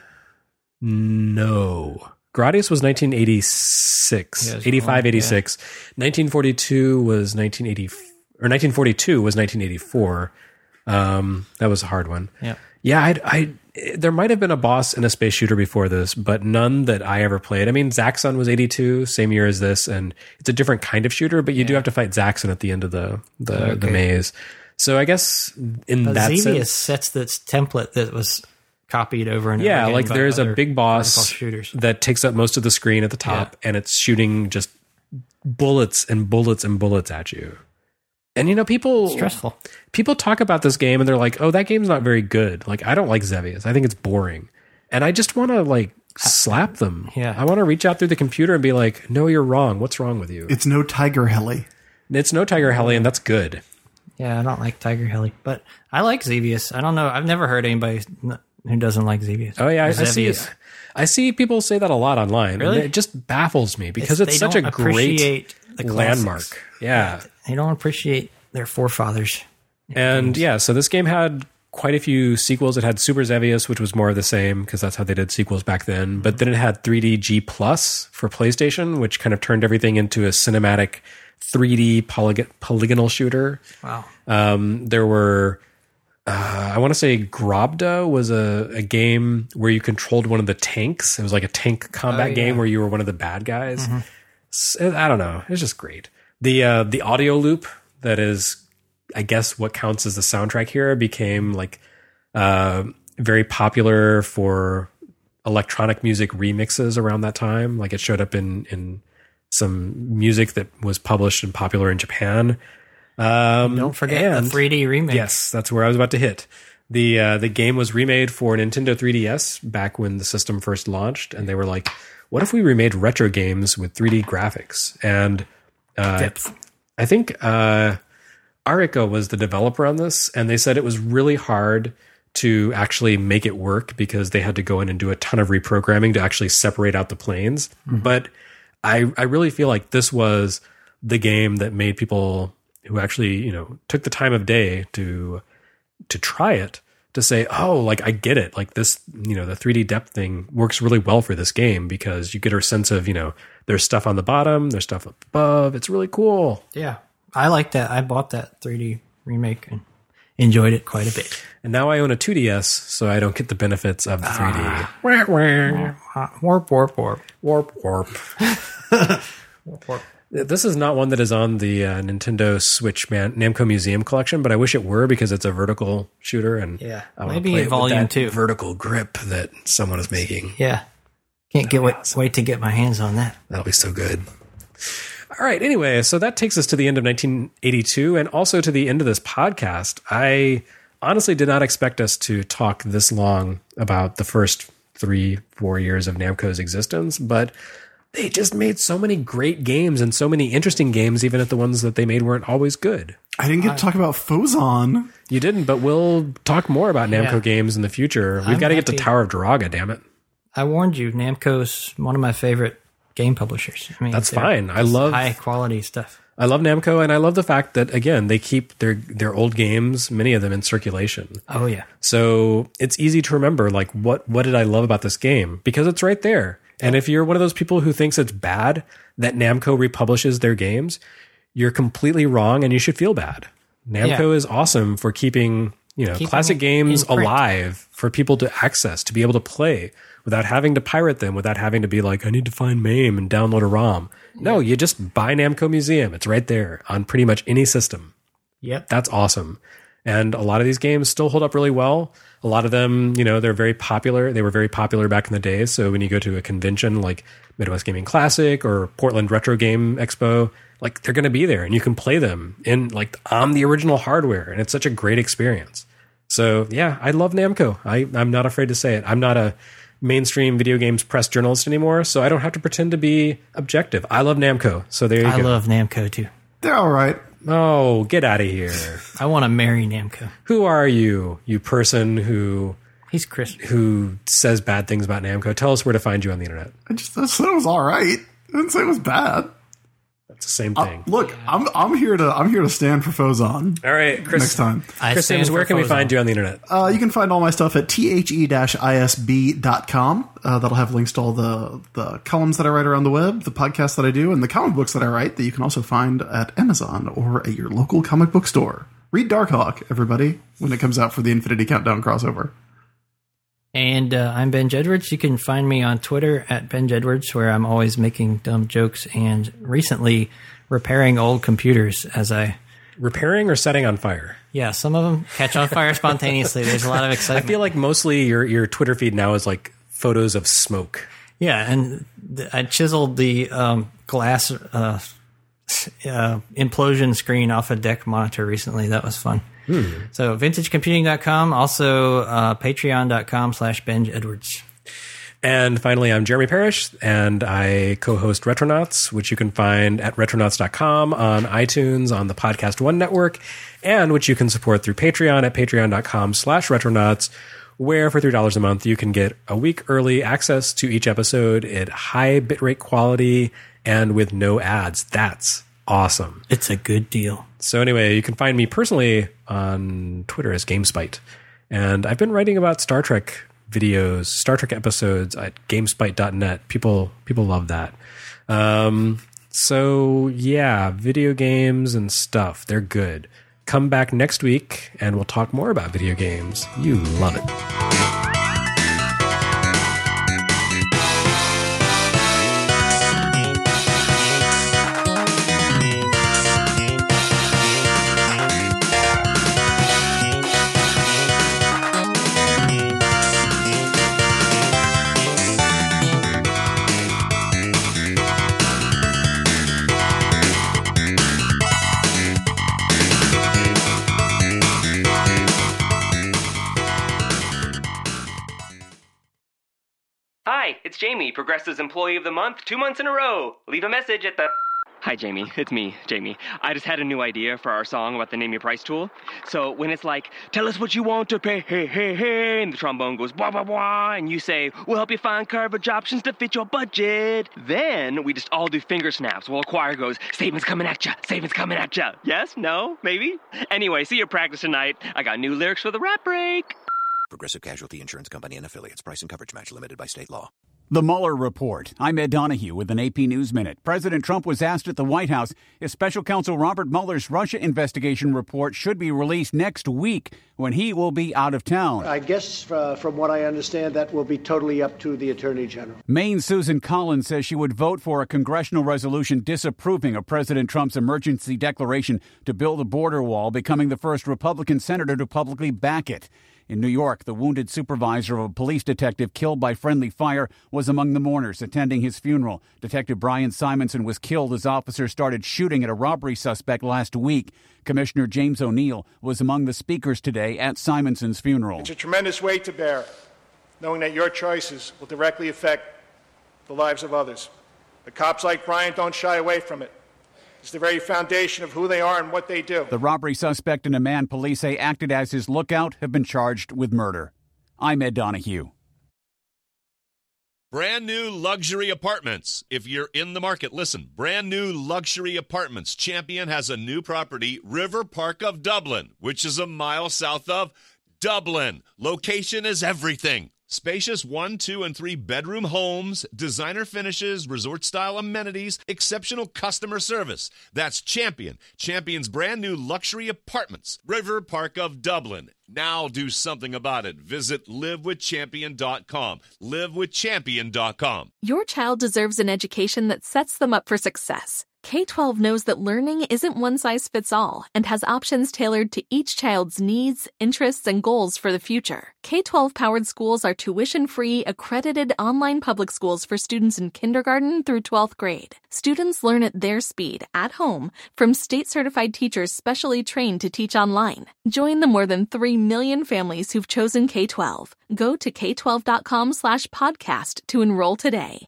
no. Gradius was 1986, 85, 86. 1942 was 1942 was 1984. That was a hard one. Yeah. Yeah, there might have been a boss in a space shooter before this, but none that I ever played. I mean, Zaxxon was 82, same year as this, and it's a different kind of shooter, but you do have to fight Zaxxon at the end of the maze. So I guess that Xevious sense, sets this template that was copied over and over again. Yeah, like there's a big boss shooters that takes up most of the screen at the top, and it's shooting just bullets and bullets and bullets at you. And stressful. People talk about this game and they're like, "Oh, that game's not very good." Like, I don't like Xevious. I think it's boring. And I just want to like slap them. Yeah. I want to reach out through the computer and be like, "No, you're wrong. What's wrong with you?" It's no Tiger Heli. It's no Tiger Heli, and that's good. Yeah, I don't like Tiger Heli, but I like Xevious. I don't know. I've never heard anybody who doesn't like Xevious. Oh yeah, I see people say that a lot online. Really? And it just baffles me because it's such a great landmark. Yeah. They don't appreciate their forefathers. And yeah, so this game had quite a few sequels. It had Super Xevious, which was more of the same because that's how they did sequels back then. But then it had 3D G Plus for PlayStation, which kind of turned everything into a cinematic 3D polygonal shooter. Wow. There were, I want to say Grobda was a game where you controlled one of the tanks. It was like a tank combat game where you were one of the bad guys. I don't know. It's just great. The audio loop that is, I guess, what counts as the soundtrack here became like very popular for electronic music remixes around that time. Like it showed up in some music that was published and popular in Japan. Don't forget the 3D remake. Yes, that's where I was about to hit. The game was remade for Nintendo 3DS back when the system first launched, and they were like, what if we remade retro games with 3D graphics? And I think Arica was the developer on this, and they said it was really hard to actually make it work because they had to go in and do a ton of reprogramming to actually separate out the planes. But I really feel like this was the game that made people who actually, took the time of day to try it, to say, oh, like I get it. Like this, the 3D depth thing works really well for this game because you get a sense of, there's stuff on the bottom, there's stuff up above. It's really cool. Yeah. I like that. I bought that 3D remake and enjoyed it quite a bit. And now I own a 2DS, so I don't get the benefits of the 3D. Warp. Warp. This is not one that is on the Nintendo Switch Namco Museum collection, but I wish it were because it's a vertical shooter, and I want to play it with that vertical grip that someone is making. Yeah, can't wait to get my hands on that. That'll be so good. All right. Anyway, so that takes us to the end of 1982, and also to the end of this podcast. I honestly did not expect us to talk this long about the first 3-4 years of Namco's existence, but they just made so many great games and so many interesting games, even if the ones that they made weren't always good. I didn't get to talk about Phozon. You didn't, but we'll talk more about Namco games in the future. We've got to get to Tower of Daraga, damn it. I warned you, Namco's one of my favorite game publishers. I mean, that's fine. I love high quality stuff. I love Namco, and I love the fact that, again, they keep their old games, many of them, in circulation. Oh, yeah. So it's easy to remember, like, what did I love about this game? Because it's right there. And if you're one of those people who thinks it's bad that Namco republishes their games, you're completely wrong, and you should feel bad. Namco is awesome for keeping classic games alive for people to access, to be able to play without having to pirate them, without having to be like, I need to find MAME and download a ROM. No, you just buy Namco Museum. It's right there on pretty much any system. Yep. That's awesome. And a lot of these games still hold up really well. A lot of them, they're very popular. They were very popular back in the day. So when you go to a convention like Midwest Gaming Classic or Portland Retro Game Expo, like they're going to be there and you can play them on the original hardware. And it's such a great experience. So yeah, I love Namco. I'm not afraid to say it. I'm not a mainstream video games press journalist anymore, so I don't have to pretend to be objective. I love Namco. So there you go. I love Namco too. They're all right. Oh, get out of here. I want to marry Namco. Who are you person who... He's Chris. Who says bad things about Namco? Tell us where to find you on the internet. I said it was all right. I didn't say it was bad. That's the same thing. Look, I'm here to stand for Phozon. All right, Chris. Next time. Chris Sims, where can we find you on the internet? You can find all my stuff at the-isb.com. That'll have links to all the columns that I write around the web, the podcasts that I do, and the comic books that I write that you can also find at Amazon or at your local comic book store. Read Darkhawk, everybody, when it comes out for the Infinity Countdown crossover. And I'm Ben Jedwards. You can find me on Twitter at Ben Jedwards, where I'm always making dumb jokes and recently repairing old computers as I... Repairing or setting on fire? Yeah, some of them catch on fire spontaneously. There's a lot of excitement. I feel like mostly your Twitter feed now is like photos of smoke. Yeah, and I chiseled the glass implosion screen off a deck monitor recently. That was fun. So vintagecomputing.com, also patreon.com/Ben Jedwards. And finally, I'm Jeremy Parrish, and I co-host Retronauts, which you can find at retronauts.com, on iTunes, on the Podcast One Network, and which you can support through Patreon at patreon.com/retronauts, where for $3 a month, you can get a week early access to each episode at high bitrate quality and with no ads. That's awesome. It's a good deal. So anyway, you can find me personally on Twitter as GameSpite. And I've been writing about Star Trek videos, Star Trek episodes at gamespite.net. People love that. So yeah, video games and stuff, they're good. Come back next week and we'll talk more about video games. You love it. Hi, it's Jamie, Progressive's Employee of the Month, 2 months in a row. Leave a message at the... Hi, Jamie. It's me, Jamie. I just had a new idea for our song about the Name Your Price tool. So when it's like, tell us what you want to pay, hey, hey, hey, and the trombone goes, blah, blah, blah, and you say, we'll help you find coverage options to fit your budget. Then we just all do finger snaps while a choir goes, savings coming at ya, savings coming at ya. Yes? No? Maybe? Anyway, see your practice tonight. I got new lyrics for the rap break. Progressive Casualty Insurance Company and Affiliates. Price and coverage match limited by state law. The Mueller Report. I'm Ed Donahue with an AP News Minute. President Trump was asked at the White House if Special Counsel Robert Mueller's Russia investigation report should be released next week when he will be out of town. I guess from what I understand, that will be totally up to the Attorney General. Maine's Susan Collins says she would vote for a congressional resolution disapproving of President Trump's emergency declaration to build a border wall, becoming the first Republican senator to publicly back it. In New York, the wounded supervisor of a police detective killed by friendly fire was among the mourners attending his funeral. Detective Brian Simonson was killed as officers started shooting at a robbery suspect last week. Commissioner James O'Neill was among the speakers today at Simonson's funeral. It's a tremendous weight to bear, knowing that your choices will directly affect the lives of others. But cops like Brian don't shy away from it. It's the very foundation of who they are and what they do. The robbery suspect and a man police say acted as his lookout have been charged with murder. I'm Ed Donahue. Brand new luxury apartments. If you're in the market, listen. Brand new luxury apartments. Champion has a new property, River Park of Dublin, which is a mile south of Dublin. Location is everything. Spacious 1, 2, and 3 bedroom homes, designer finishes, resort-style amenities, exceptional customer service. That's Champion. Champion's brand new luxury apartments, River Park of Dublin. Now do something about it. Visit livewithchampion.com. livewithchampion.com. Your child deserves an education that sets them up for success. K-12 knows that learning isn't one size fits all and has options tailored to each child's needs, interests, and goals for the future. K-12 powered schools are tuition-free, accredited online public schools for students in kindergarten through 12th grade. Students learn at their speed, at home, from state-certified teachers specially trained to teach online. Join the more than 3 million families who've chosen K-12. Go to k12.com/podcast to enroll today.